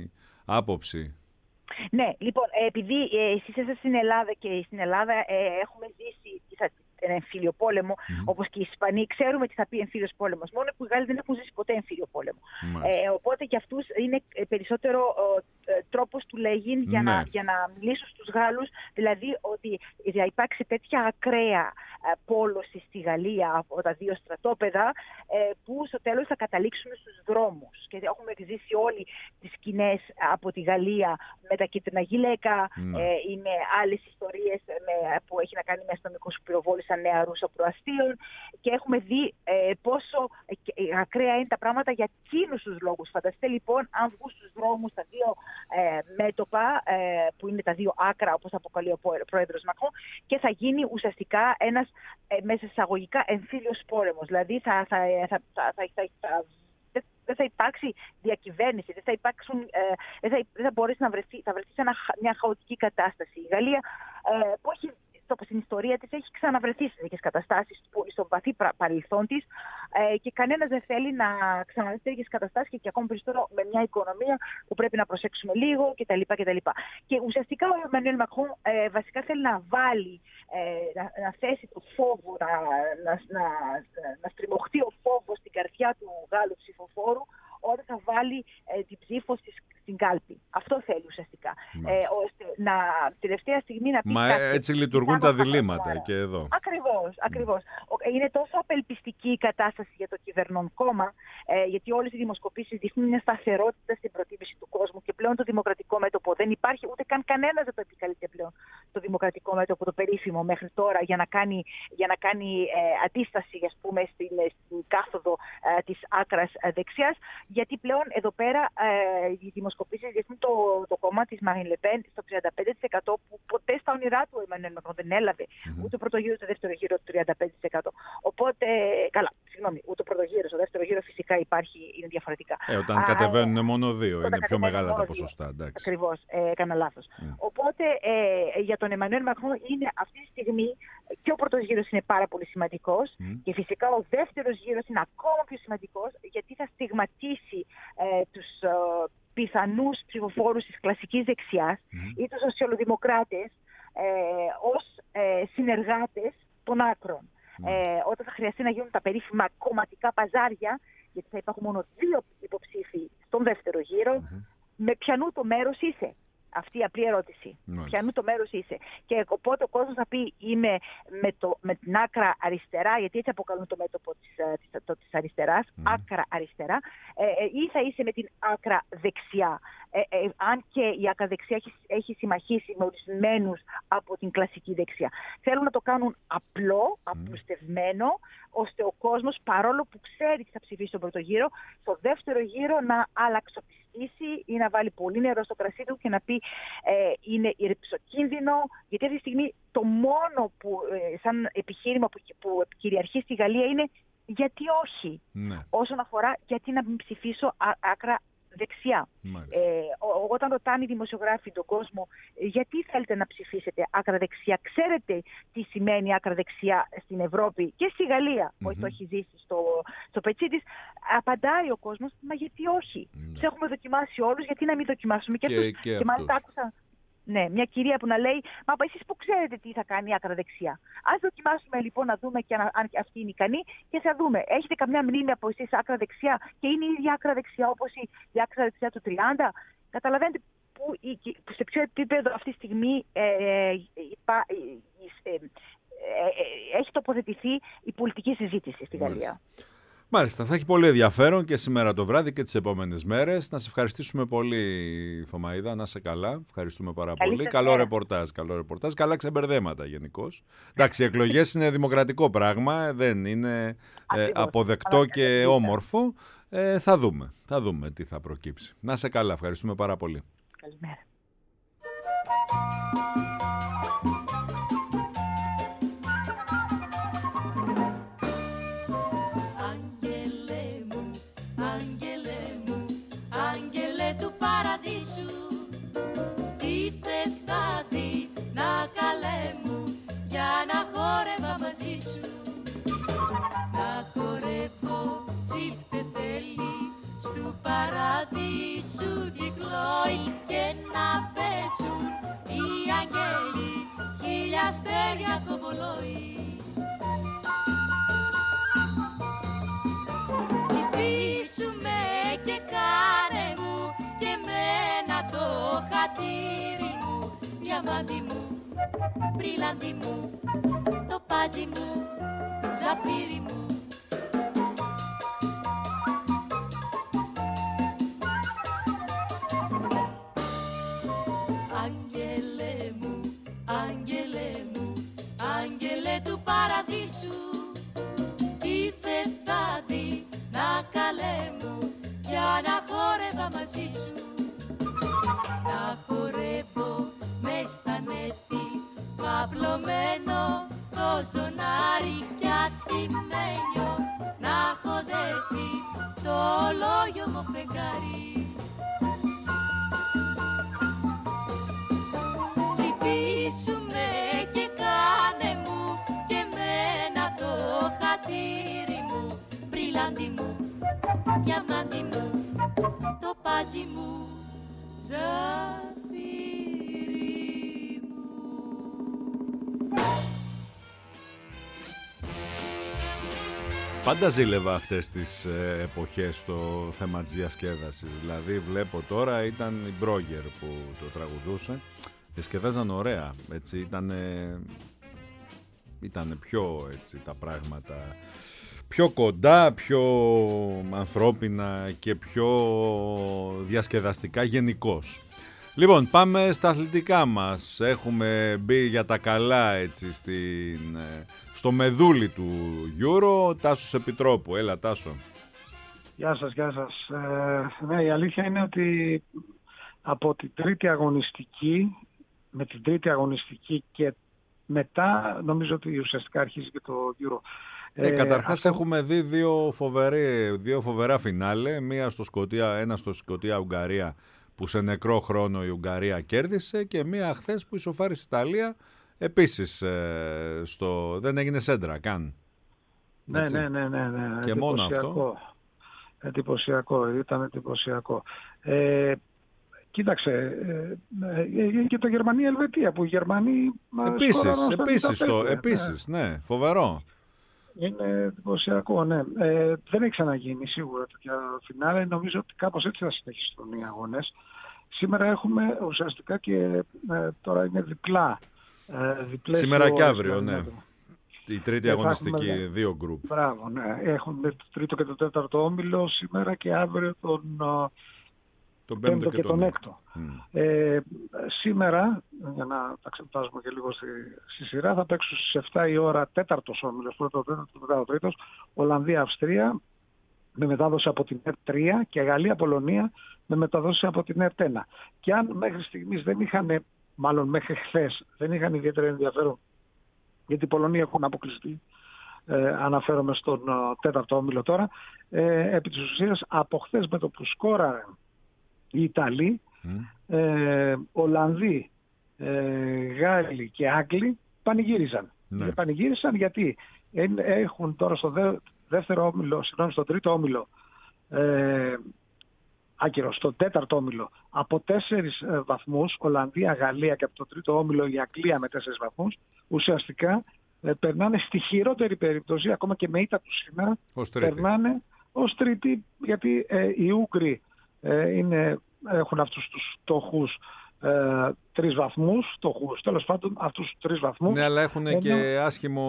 άποψη. Ναι, λοιπόν, επειδή ε, εσείς είστε στην Ελλάδα και στην Ελλάδα ε, έχουμε ζήσει τις, ένα εμφύλιο πόλεμο, mm. όπως και οι Ισπανοί ξέρουμε τι θα πει εμφύλιος πόλεμος. Μόνο που οι Γάλλοι δεν έχουν ζήσει ποτέ εμφύλιο πόλεμο. Mm. Ε, οπότε για αυτούς είναι περισσότερο ε, τρόπος του λέγειν για, mm. να, για να μιλήσουν στους Γάλλους, δηλαδή ότι θα υπάρξει τέτοια ακραία ε, πόλωση στη Γαλλία από τα δύο στρατόπεδα, ε, που στο τέλος θα καταλήξουν στους δρόμους. Και έχουμε ζήσει όλοι τις σκηνές από τη Γαλλία με τα κίτρινα γυλαίκα, mm. ε, ή με άλλες ιστορίες με, που έχει να κάνει με αστυνομικούς που πυροβόλησαν νεαρούς από προαστίων, και έχουμε δει ε, πόσο ε, ακραία είναι τα πράγματα για εκείνους τους λόγους. Φανταστείτε λοιπόν αν βγουν στους δρόμους τα δύο ε, μέτωπα, ε, που είναι τα δύο άκρα, όπως αποκαλεί ο πρόεδρος Μακρόν, και θα γίνει ουσιαστικά ένας ε, μέσα εισαγωγικά εμφύλιος πόλεμος. Δηλαδή θα, θα, θα, θα, θα, θα, θα δεν θα υπάρξει διακυβέρνηση, δεν θα, υπάρξουν, ε, δεν θα, δεν θα μπορέσει να βρεθεί, θα βρεθεί σε ένα, μια χαοτική κατάσταση. Η Γαλλία, ε, που έχει, στην ιστορία της, έχει ξαναβρεθεί σε τέτοιες καταστάσεις, στο βαθύ παρελθόν της, ε, και κανένας δεν θέλει να ξαναβρεθεί σε τέτοιες καταστάσεις, και, και ακόμη περισσότερο με μια οικονομία που πρέπει να προσέξουμε λίγο κτλ. κτλ. Και ουσιαστικά ο Εμμανουέλ Μακρόν ε, βασικά θέλει να βάλει, ε, να, να θέσει το φόβο, να, να, να, να στριμωχτεί ο φόβος στην καρδιά του Γάλλου ψηφοφόρου, όταν θα βάλει ε, την ψήφο στη, στην κάλπη. Αυτό θέλει ουσιαστικά. Ε, ώστε να τελευταία στιγμή να πει. Μα κάτι, έτσι λειτουργούν τα διλήμματα και εδώ. Ακριβώς, ακριβώς. Mm. Είναι τόσο απελπιστική η κατάσταση για το κυβερνών κόμμα, ε, γιατί όλες οι δημοσκοπήσεις δείχνουν μια σταθερότητα στην προτίμηση του κόσμου, και πλέον το δημοκρατικό μέτωπο δεν υπάρχει, ούτε καν κανένας δεν το επικαλείται πλέον το δημοκρατικό μέτωπο, το περίφημο μέχρι τώρα, για να κάνει, για να κάνει ε, αντίσταση, ας πούμε, στην, στην κάθοδο ε, της άκρας ε, δεξιάς. Γιατί πλέον εδώ πέρα ε, οι δημοσκοπήσεις δείχνουν το, το κόμμα της Μαρίν Λε Πεν στο τριάντα πέντε τοις εκατό, που ποτέ στα όνειρά του ο Εμμανουέλ Μακρόν δεν έλαβε mm-hmm. ούτε πρώτο γύρο, ούτε δεύτερο γύρο του τριάντα πέντε τοις εκατό. Οπότε, καλά, συγγνώμη, ούτε πρώτο γύρο, στο δεύτερο γύρο φυσικά υπάρχει, είναι διαφορετικά. Ε, όταν Α, κατεβαίνουν ε, μόνο δύο, είναι πιο μεγάλα τα ποσοστά. Ακριβώς, ε, έκανα λάθος. Mm. Οπότε ε, για τον Εμμανουέλ Μακρόν είναι αυτή τη στιγμή και ο πρώτος γύρος είναι πάρα πολύ σημαντικός, mm. και φυσικά ο δεύτερος γύρος είναι ακόμα πιο σημαντικός, γιατί θα στιγματίσει ε, τους ε, πιθανούς ψηφοφόρους της κλασικής δεξιάς mm. ή τους σοσιαλδημοκράτες ε, ως ε, συνεργάτες των άκρων. Mm. Ε, όταν θα χρειαστεί να γίνουν τα περίφημα κομματικά παζάρια, γιατί θα υπάρχουν μόνο δύο υποψήφοι στον δεύτερο γύρο, mm-hmm. με ποιανού το μέρος είσαι. Αυτή η απλή ερώτηση. Nice. Ποιανού το μέρος είσαι. Και οπότε ο κόσμος θα πει είμαι με, το, με την άκρα αριστερά, γιατί έτσι αποκαλούν το μέτωπο της, της, της αριστεράς, mm. άκρα αριστερά, ε, ε, ή θα είσαι με την άκρα δεξιά. Ε, ε, αν και η άκρα δεξιά έχει, έχει συμμαχίσει με ορισμένους από την κλασική δεξιά. Θέλουν να το κάνουν απλό, απλουστευμένο, mm. ώστε ο κόσμος, παρόλο που ξέρει τι θα ψηφίσει στον πρώτο γύρο, στο δεύτερο γύρο να αλλαξοπιστήσει ή να βάλει πολύ νερό στο κρασί του και να πει ε, είναι ρυψοκίνδυνο, γιατί αυτή τη στιγμή το μόνο που, ε, σαν επιχείρημα που, που κυριαρχεί στη Γαλλία είναι γιατί όχι, ναι. όσον αφορά γιατί να μην ψηφίσω α, άκρα δεξιά. Ε, ό, όταν ρωτάνε οι δημοσιογράφοι τον κόσμο γιατί θέλετε να ψηφίσετε άκρα δεξιά, ξέρετε τι σημαίνει άκρα δεξιά στην Ευρώπη και στη Γαλλία, mm-hmm. που το έχει ζήσει στο, στο πετσί της, απαντάει ο κόσμος, μα γιατί όχι. Mm-hmm. Τους έχουμε δοκιμάσει όλους, γιατί να μην δοκιμάσουμε και, και αυτούς. Και, και μάλιστα άκουσα ναι, μια κυρία που να λέει, μα εσείς που ξέρετε τι θα κάνει η άκρα δεξιά. Ας δοκιμάσουμε λοιπόν να δούμε και αν, αν αυτή είναι ικανή και θα δούμε. Έχετε καμιά μνήμη από εσείς άκρα δεξιά και είναι η ίδια άκρα δεξιά όπως η, η άκρα δεξιά του τριάντα. Καταλαβαίνετε που, που σε ποιο επίπεδο αυτή τη στιγμή ε, ε, ε, ε, ε, ε, έχει τοποθετηθεί η πολιτική συζήτηση στη Γαλλία. Μάλιστα, θα έχει πολύ ενδιαφέρον και σήμερα το βράδυ και τις επόμενες μέρες. Να σε ευχαριστήσουμε πολύ, Θωμαΐδα, να είσαι καλά. Ευχαριστούμε πάρα Καλή πολύ. Καλό ρεπορτάζ, καλό ρεπορτάζ. Καλά ξεμπερδέματα γενικώς. Εντάξει, οι εκλογές είναι δημοκρατικό πράγμα, δεν είναι ε, αποδεκτό Αλλά, και ακριβώς. όμορφο. Ε, θα δούμε, θα δούμε τι θα προκύψει. Να είσαι καλά, ευχαριστούμε πάρα πολύ. Καλημέρα. Να χορεύω τσίφτε τέλει στου παραδείσου κυκλώει και να παίζουν οι αγγέλοι χίλια αστέρια κοβολόι. χατήρι μου, διαμάντι μου, μπριλάντι μου, τοπάζι μου, ζαφύρι μου. Άγγελε μου, άγγελε μου, άγγελε του παραδείσου, τι δεν θα δει να καλέ μου για να χόρευα μαζί σου. Να χορεύω μες στα νέφη, παπλωμένο το ζωνάρι κι ασημένιο, να χοδεύει το ολόγιο μου φεγγάρι. Λυπήσου-με και κάνε μου και μένα το χατήρι μου, μπριλάντι μου, διαμάντι μου, το πάζι μου, ζαφύρι μου. Πάντα ζήλευα αυτές τις ε, εποχές στο θέμα της διασκέδασης. Δηλαδή βλέπω τώρα, ήταν η Μπρόγκερ που το τραγουδούσε. Διασκεδάζαν ωραία, έτσι, ήτανε, ήτανε πιο έτσι τα πράγματα, πιο κοντά, πιο ανθρώπινα και πιο διασκεδαστικά γενικώς. Λοιπόν, πάμε στα αθλητικά μας. Έχουμε μπει για τα καλά έτσι στην, στο μεδούλι του Euro. Τάσος Επιτρόπου, έλα Τάσο. Γεια σας, γεια σας. Ε, ναι, η αλήθεια είναι ότι από την τρίτη αγωνιστική, με την τρίτη αγωνιστική και μετά νομίζω ότι ουσιαστικά αρχίζει και το Euro. Ε, ε, καταρχάς αυτό... έχουμε δει δύο, φοβερή, δύο φοβερά φινάλε, μία στο Σκωτία, ένα στο Σκωτία-Ουγγαρία που σε νεκρό χρόνο η Ουγγαρία κέρδισε και μία χθες που ισοφάρισε η Ιταλία επίσης ε, στο... δεν έγινε σέντρα καν. Ναι, ναι, ναι, ναι, ναι. Και μόνο αυτό. Εντυπωσιακό, ήταν εντυπωσιακό. Ε, κοίταξε, ε, ε, και το Γερμανία-Ελβετία που οι Γερμανοί... Επίσης, επίσης, το, επίσης, ναι. ναι, φοβερό. Είναι εντυπωσιακό, ναι. Ε, δεν έχει ξαναγίνει σίγουρα τέτοια φινάλε. Νομίζω ότι κάπως έτσι θα συνεχιστούν οι αγώνες. Σήμερα έχουμε ουσιαστικά και ε, τώρα είναι διπλά. Ε, διπλές Σήμερα και αύριο, ώρες, ναι. Η τρίτη αγωνιστική, έχουμε, δύο γκρουπ. Μπράβο, ναι. Έχουμε το τρίτο και το τέταρτο όμιλο σήμερα και αύριο τον, τον πέμπτο και, και τον έκτο. Mm. Ε, σήμερα, για να τα ξεπτάσουμε και λίγο στη, στη σειρά, θα παίξουν στις εφτά η ώρα τέταρτος όμιλος, πρώτο, τέταρτο, τέταρτο, τρίτος, Ολλανδία-Αυστρία με μετάδοση από την ΕΡΤ τρία και Γαλλία-Πολωνία με μεταδόση από την ΕΡΤ ένα. Και αν μέχρι στιγμής δεν είχαν, μάλλον μέχρι χθες, δεν είχαν ιδιαίτερο ενδιαφέρον, γιατί οι Πολωνοί έχουν αποκλειστεί, ε, αναφέρομαι στον ε, τέταρτο όμιλο τώρα, ε, επί της ουσίας από χθες με το που σκόραραν οι Ιταλοί, mm. ε, Ολλανδοί, ε, Γάλλοι και Άγγλοι πανηγύριζαν. Ναι. Και πανηγύρισαν γιατί έχουν τώρα στο δε, δεύτερο όμιλο, συγγνώμη, στο τρίτο όμιλο, ε, άκυρο, στο τέταρτο όμιλο, από τέσσερις ε, βαθμούς, Ολλανδία, Γαλλία, και από το τρίτο όμιλο η Αγγλία με τέσσερις βαθμούς, ουσιαστικά ε, περνάνε στη χειρότερη περίπτωση, ακόμα και με ήττα του σήμερα, περνάνε ως τρίτη, γιατί ε, οι Ούγγροι ε, είναι, έχουν αυτούς τους φτωχούς ε, τρεις βαθμούς, φτωχούς, τέλος πάντων αυτούς τους τρεις βαθμούς. Ναι, αλλά έχουν ενώ... και άσχημο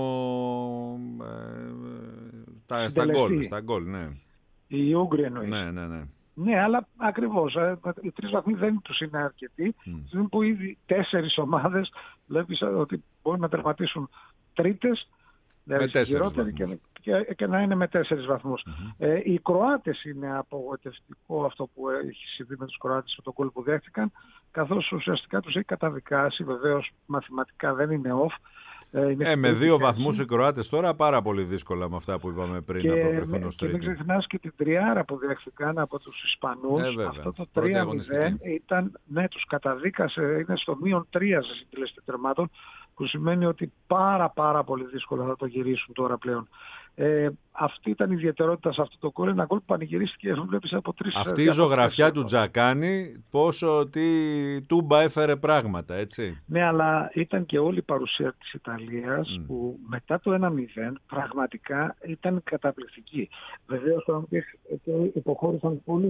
ε, τα, στα γκολ, στα γκολ, ναι. Οι Ούγγροι εννοείς. Ναι, ναι, ναι. Ναι, αλλά ακριβώς. Ε, οι τρεις βαθμοί δεν τους είναι αρκετοί. Mm. Που ήδη τέσσερις ομάδες βλέπεις ότι μπορούν να τερματίσουν τρίτες, με τέσσερις και, και, και να είναι με τέσσερις βαθμούς. Mm-hmm. Ε, οι Κροάτες είναι απογοητευτικό αυτό που έχει συμβεί με τους Κροάτες με τον γκολ που δέχτηκαν, καθώς ουσιαστικά τους έχει καταδικάσει, βεβαίως μαθηματικά δεν είναι off. Είναι ε, με δύο βαθμούς οι Κροάτες τώρα πάρα πολύ δύσκολα με αυτά που είπαμε πριν και, να προκριθούν ως τρίτη. Και μην ξεχνάς και την τριάρα που δέχθηκαν από τους Ισπανούς. Ε, αυτό το τρία μηδέν ήταν, ναι, τους καταδίκασε, είναι στο μείον τρία σε συντελεστή τερμάτων, που σημαίνει ότι πάρα πάρα πολύ δύσκολα θα το γυρίσουν τώρα πλέον. Ε, αυτή ήταν η ιδιαιτερότητα σε αυτό το γκολ. Ένα γκολ που πανηγυρίστηκε, βλέπεις, από τρεις. Αυτή η ζωγραφιά του Τζακάνι, πόσο τι τούμπα έφερε πράγματα, έτσι. Ναι, αλλά ήταν και όλη η παρουσία της Ιταλίας mm. που μετά το ένα μηδέν πραγματικά ήταν καταπληκτική. Βεβαίως τώρα υποχώρησαν πολύ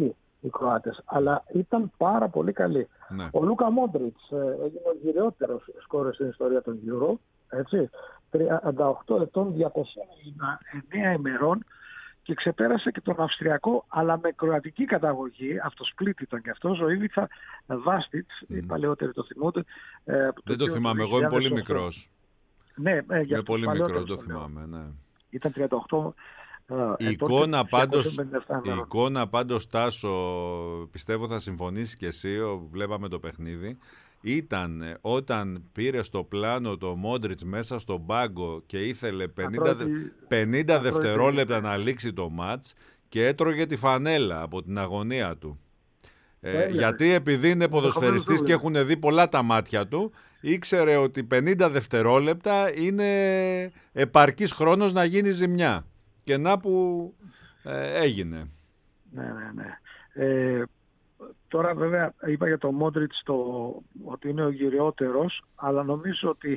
οι Κροάτες, αλλά ήταν πάρα πολύ καλοί. Ναι. Ο Λούκα Μόντριτς ε, έγινε ο γυραιότερος σκόρερ στην ιστορία των Euro, έτσι, τριάντα οκτώ ετών, διακόσια εννέα ημερών, και ξεπέρασε και τον Αυστριακό, αλλά με κροατική καταγωγή, αυτοσπλήτ ήταν και αυτός, ο Ήβιτσα Βάστιτς, mm. οι παλαιότεροι το θυμούνται. Ε, Δεν το θυμάμαι, εγώ είμαι πολύ μικρός. Ναι, ε, είμαι πολύ μικρός, το θυμάμαι, ναι. Ήταν τριάντα οκτώ. Η, ε, εικόνα πάντως, η εικόνα πάντως, Τάσο, πιστεύω θα συμφωνήσεις και εσύ, βλέπαμε το παιχνίδι, ήταν όταν πήρε στο πλάνο το Μόντριτς μέσα στον πάγκο και ήθελε πενήντα, πενήντα δευτερόλεπτα να λήξει το μάτς και έτρωγε τη φανέλα από την αγωνία του. Ε, γιατί επειδή είναι ποδοσφαιριστής και έχουν δει πολλά τα μάτια του, ήξερε ότι πενήντα δευτερόλεπτα είναι επαρκής χρόνος να γίνει ζημιά. Και να που ε, έγινε. Ναι, ναι, ναι. Ε, τώρα βέβαια είπα για το Μόντριτς το, ότι είναι ο γυριότερος, αλλά νομίζω ότι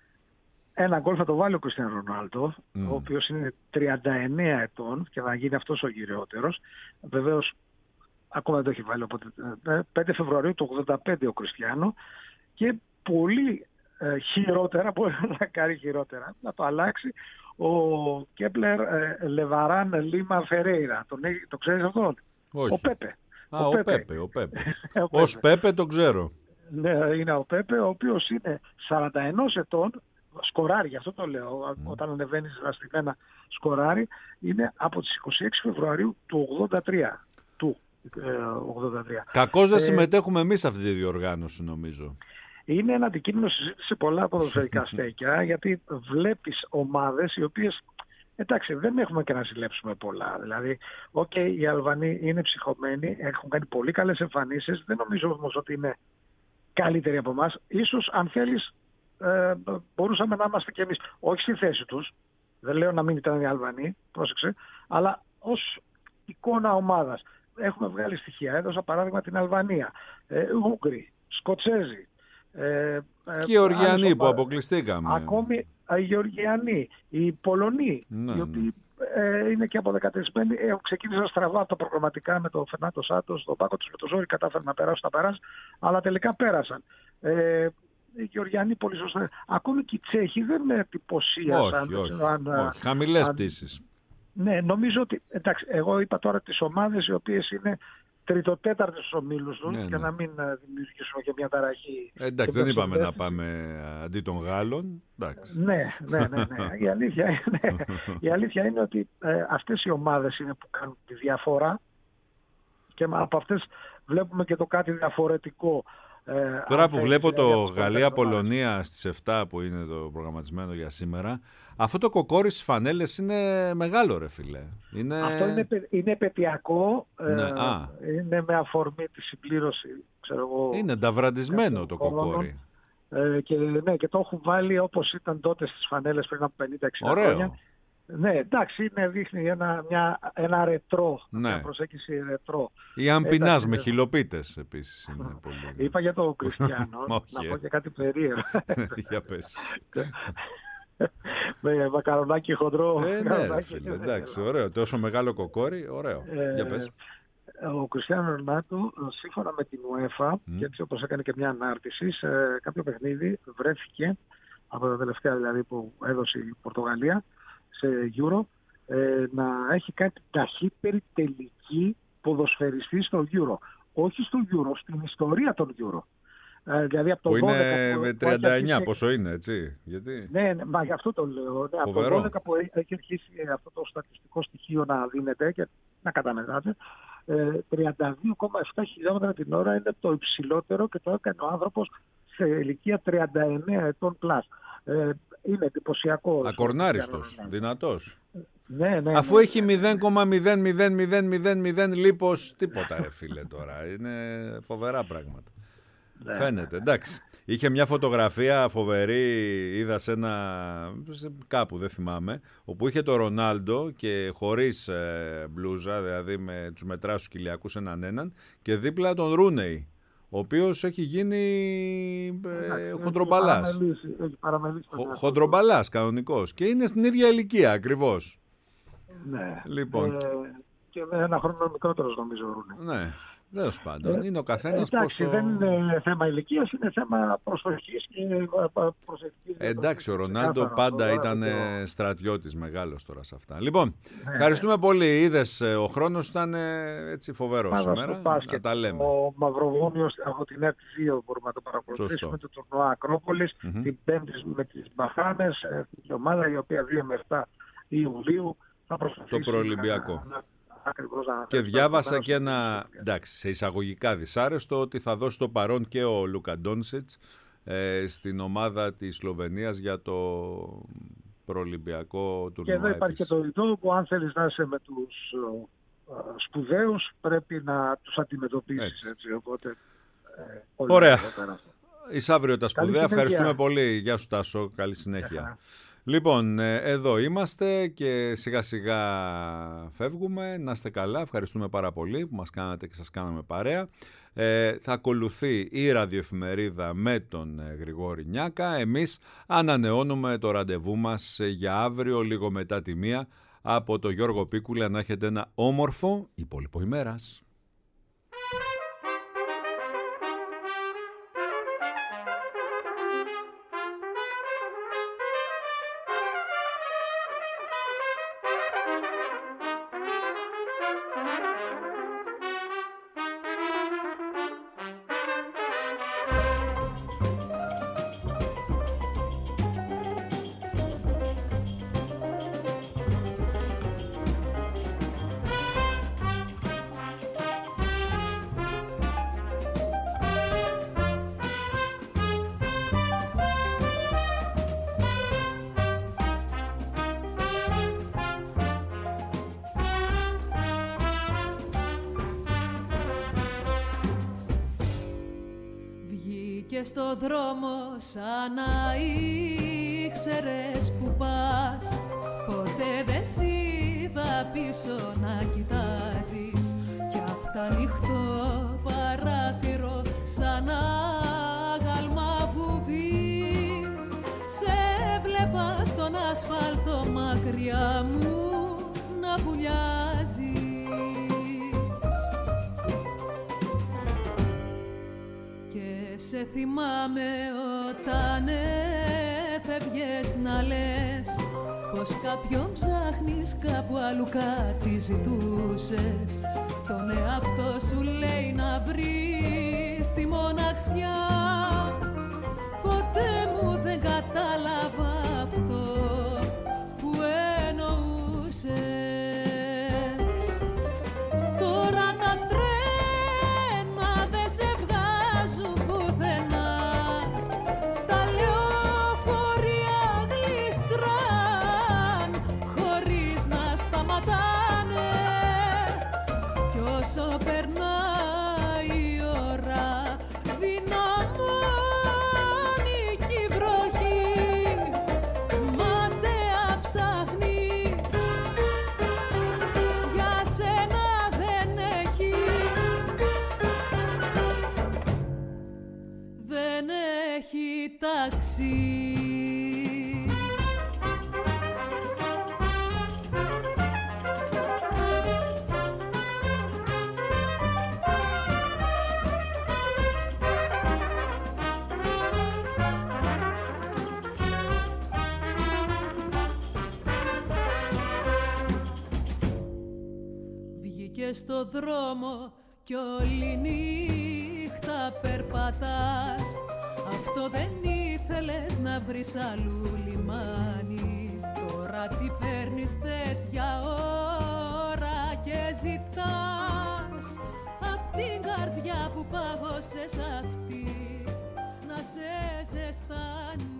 ένα γκολ θα το βάλει ο Κριστιάνο Ρονάλντο, mm. ο οποίος είναι τριάντα εννέα ετών και θα γίνει αυτός ο γυριότερος. Βεβαίως ακόμα δεν το έχει βάλει, οπότε πέντε Φεβρουαρίου του ογδόντα πέντε ο Κριστιάνο, και πολύ ε, χειρότερα, μπορεί να κάνει χειρότερα, να το αλλάξει ο Κέπλερ ε, Λεβαράν Λίμα Φερέιρα. Τον, το ξέρεις αυτόν? Όχι. Ο Πέπε. Α, ο, ο Πέπε. Πέπε, ο Πέπε. Ως Πέπε τον ξέρω. Ναι, είναι ο Πέπε, ο οποίος είναι σαράντα ένα ετών, σκοράρει, γι' αυτό το λέω, mm. όταν ανεβαίνει δραστημένα σκοράρει, είναι από τις είκοσι έξι Φεβρουαρίου του ογδόντα τρία. Του ε, ογδόντα τρία. Κακώς δεν ε, συμμετέχουμε εμείς σε αυτή τη διοργάνωση, νομίζω. Είναι ένα αντικείμενο συζήτηση σε πολλά ποδοσφαιρικά στέκια, γιατί βλέπεις ομάδες οι οποίες, εντάξει, δεν έχουμε και να ζηλέψουμε πολλά. Δηλαδή, οκ, okay, οι Αλβανοί είναι ψυχωμένοι, έχουν κάνει πολύ καλές εμφανίσεις, δεν νομίζω όμως ότι είναι καλύτεροι από εμάς. Ίσως, αν θέλεις, ε, μπορούσαμε να είμαστε κι εμείς, όχι στη θέση τους, δεν λέω να μην ήταν οι Αλβανοί, πρόσεξε, αλλά ως εικόνα ομάδας. Έχουμε βγάλει στοιχεία, έδωσα παράδειγμα την Αλβανία, ε, Ούγγροι, Σκοτσέζοι, Ε, και οι Γεωργιανοί που αποκλειστήκαμε. Ακόμη οι Γεωργιανοί, οι Πολωνοί, ναι, οι οποίοι ε, είναι και αποδεκατεσμένοι, ε, ξεκίνησαν στραβά τα προγραμματικά με τον Φερνάντο Σάντος, τον Πάκο τους με το ζόρι, κατάφεραν να περάσουν τα περάσουν, αλλά τελικά πέρασαν. Ε, οι Γεωργιανοί πολύ σωστά. Ακόμη και οι Τσέχοι δεν με εντυπωσίασαν. Όχι, όχι, αν, όχι. Χαμηλές πτήσεις. Ναι, νομίζω ότι, εντάξει, εγώ είπα τώρα τις ομάδες οι οποίες είναι τριτοτέταρτος στους ομίλους τους, ναι, και ναι. να μην δημιουργήσουμε και μια ταραχή. Ε, εντάξει, δεν είπαμε να πάμε αντί των Γάλλων. Εντάξει. Ναι, ναι, ναι, ναι. η, αλήθεια είναι, η αλήθεια είναι ότι ε, αυτές οι ομάδες είναι που κάνουν τη διαφορά, και από αυτές βλέπουμε και το κάτι διαφορετικό. Ε, Τώρα που βλέπω το Γαλλία-Πολωνία στις επτά που είναι το προγραμματισμένο για σήμερα, αυτό το κοκόρι στις φανέλες είναι μεγάλο, ρε φίλε. Είναι... Αυτό είναι, είναι επαιτειακό, ναι, ε, είναι με αφορμή τη συμπλήρωση, ξέρω εγώ. Είναι νταβραντισμένο το κοκόρι. Ε, και, ναι, και το έχουν βάλει όπως ήταν τότε στις φανέλες πριν από πενήντα εξήντα χρόνια. Ναι, εντάξει, είναι, δείχνει ένα, μια, ένα ρετρό, ναι. μια προσέγγιση ρετρό. Η Αμπινάζ με χιλοπίτες επίσης είναι πολύ. Είπα για τον Κριστιάνο, να πω και κάτι περίεργο. Για πες. Με μακαρονάκι χοντρό. Ε, ναι, φίλε, εντάξει, ωραίο. Τόσο μεγάλο κοκόρι, ωραίο. Ε, για πες. Ο Κριστιάνο Ρονάλντο, σύμφωνα με την UEFA, mm. και έτσι όπως έκανε και μια ανάρτηση, σε κάποιο παιχνίδι βρέθηκε, από τα τελευταία δηλαδή που έδωσε η Πορτογαλία, σε Euro, ε, να έχει κάνει ταχύτερη τελική ποδοσφαιριστή στο Euro. Όχι στο Euro, στην ιστορία των Euro. Ε, δηλαδή από το που δώδεκα, είναι με τριάντα εννιά, αρχίσει... πόσο είναι, έτσι. Γιατί... Ναι, ναι, μα γι' αυτό το λέω. Ναι, από το δώδεκα που έχει αρχίσει αυτό το στατιστικό στοιχείο να δίνεται και να καταμετράτε, ε, τριάντα δύο κόμμα επτά χιλιόμετρα την ώρα είναι το υψηλότερο, και το έκανε ο άνθρωπος σε ηλικία τριάντα εννέα ετών πλάς. Ε, είναι εντυπωσιακό. Ακορνάριστος, δυνατός. Ναι, ναι, αφού ναι, έχει μηδέν κόμμα μηδέν μηδέν μηδέν μηδέν μηδέν λίπος, τίποτα ρε φίλε τώρα. Είναι φοβερά πράγματα. Ναι. Φαίνεται, εντάξει. Είχε μια φωτογραφία φοβερή, είδα σε ένα, κάπου δεν θυμάμαι, όπου είχε το Ρονάλντο και χωρίς ε, μπλούζα, δηλαδή με τους μετράσους κοιλιακούς έναν έναν, και δίπλα τον Ρούνεϊ, ο οποίος έχει γίνει ε, χοντρομπαλάς. Χο, χοντρομπαλάς κανονικός. Και είναι στην ίδια ηλικία ακριβώς. Ναι. Λοιπόν. Ε, και ένα χρόνο μικρότερος νομίζω ο Ρούνι. Ναι. Τέλος πάντων, είναι ο καθένας. Εντάξει, το... δεν είναι θέμα ηλικίας, είναι θέμα προσοχής και προσεκτικής. Εντάξει, ο Ρονάλντο πάντα ήταν το... στρατιώτης μεγάλος τώρα σε αυτά. Λοιπόν, ναι, ευχαριστούμε ναι. πολύ. Είδες, ο χρόνος ήταν έτσι φοβερός σήμερα. Να τα λέμε. Ο Μαυροβούνιος από την ΕΤ δύο μπορούμε να το παρακολουθήσουμε, το τουρνουά Ακρόπολης, mm-hmm. την Πέμπτη με τις Μπαχάμες, η ομάδα η οποία δύο με επτά Ιουλίου θα προσπαθήσει το προολυμπιακό. Να... Και διάβασα και ένα, εντάξει, σε εισαγωγικά δυσάρεστο, ότι θα δώσει το παρόν και ο Λούκα Ντόντσιτς ε, στην ομάδα της Σλοβενίας για το προολυμπιακό τουρνουά. Και εδώ υπάρχει και το ρητό που αν θέλεις να είσαι με τους uh, σπουδαίους πρέπει να τους αντιμετωπίσεις. Έτσι. Έτσι, οπότε, ε, ωραία. Εις αύριο τα σπουδαία. Ευχαριστούμε πολύ. Γεια σου Τάσο. Καλή συνέχεια. Yeah. Λοιπόν, εδώ είμαστε και σιγά σιγά φεύγουμε. Να είστε καλά, ευχαριστούμε πάρα πολύ που μας κάνατε και σας κάναμε παρέα. Ε, θα ακολουθεί η ραδιοεφημερίδα με τον Γρηγόρη Νιάκα. Εμείς ανανεώνουμε το ραντεβού μας για αύριο λίγο μετά τη μία από τον Γιώργο Πίκουλα. Να έχετε ένα όμορφο υπόλοιπο ημέρας. Και στο δρόμο σαν να ήξερες που πας, ποτέ δεν σ' είδα πίσω να κοιτάζεις, κι απ' τα ανοιχτό παράθυρο σαν άγαλμα βουβή σε βλέπα στον ασφάλτο μακριά μου να βουλιάζει. Σε θυμάμαι όταν έφευγες να λες πως κάποιον ψάχνεις, κάπου αλλού κάτι ζητούσες. Τον εαυτό σου λέει να βρεις τη μοναξιά. Ποτέ μου δεν κατάλαβα αυτό που εννοούσες. Τώρα τα τρένα δεν σε βγάζουν πουθενά, τα λεωφορεία γλιστράν χωρίς να σταματάνε, κι όσο περνάει η ώρα δυναμώνει κι η βροχή, μάταια ψάχνεις, για σένα δεν έχει, δεν έχει ταξί. Βγήκε στο δρόμο κι όλη νύχτα περπατάς. Αυτό δεν ήθελες να βρεις αλλού λιμάνι. Τώρα τι παίρνεις τέτοια ώρα και ζητάς απ' την καρδιά που πάγωσες αυτή να σε ζεστάνει.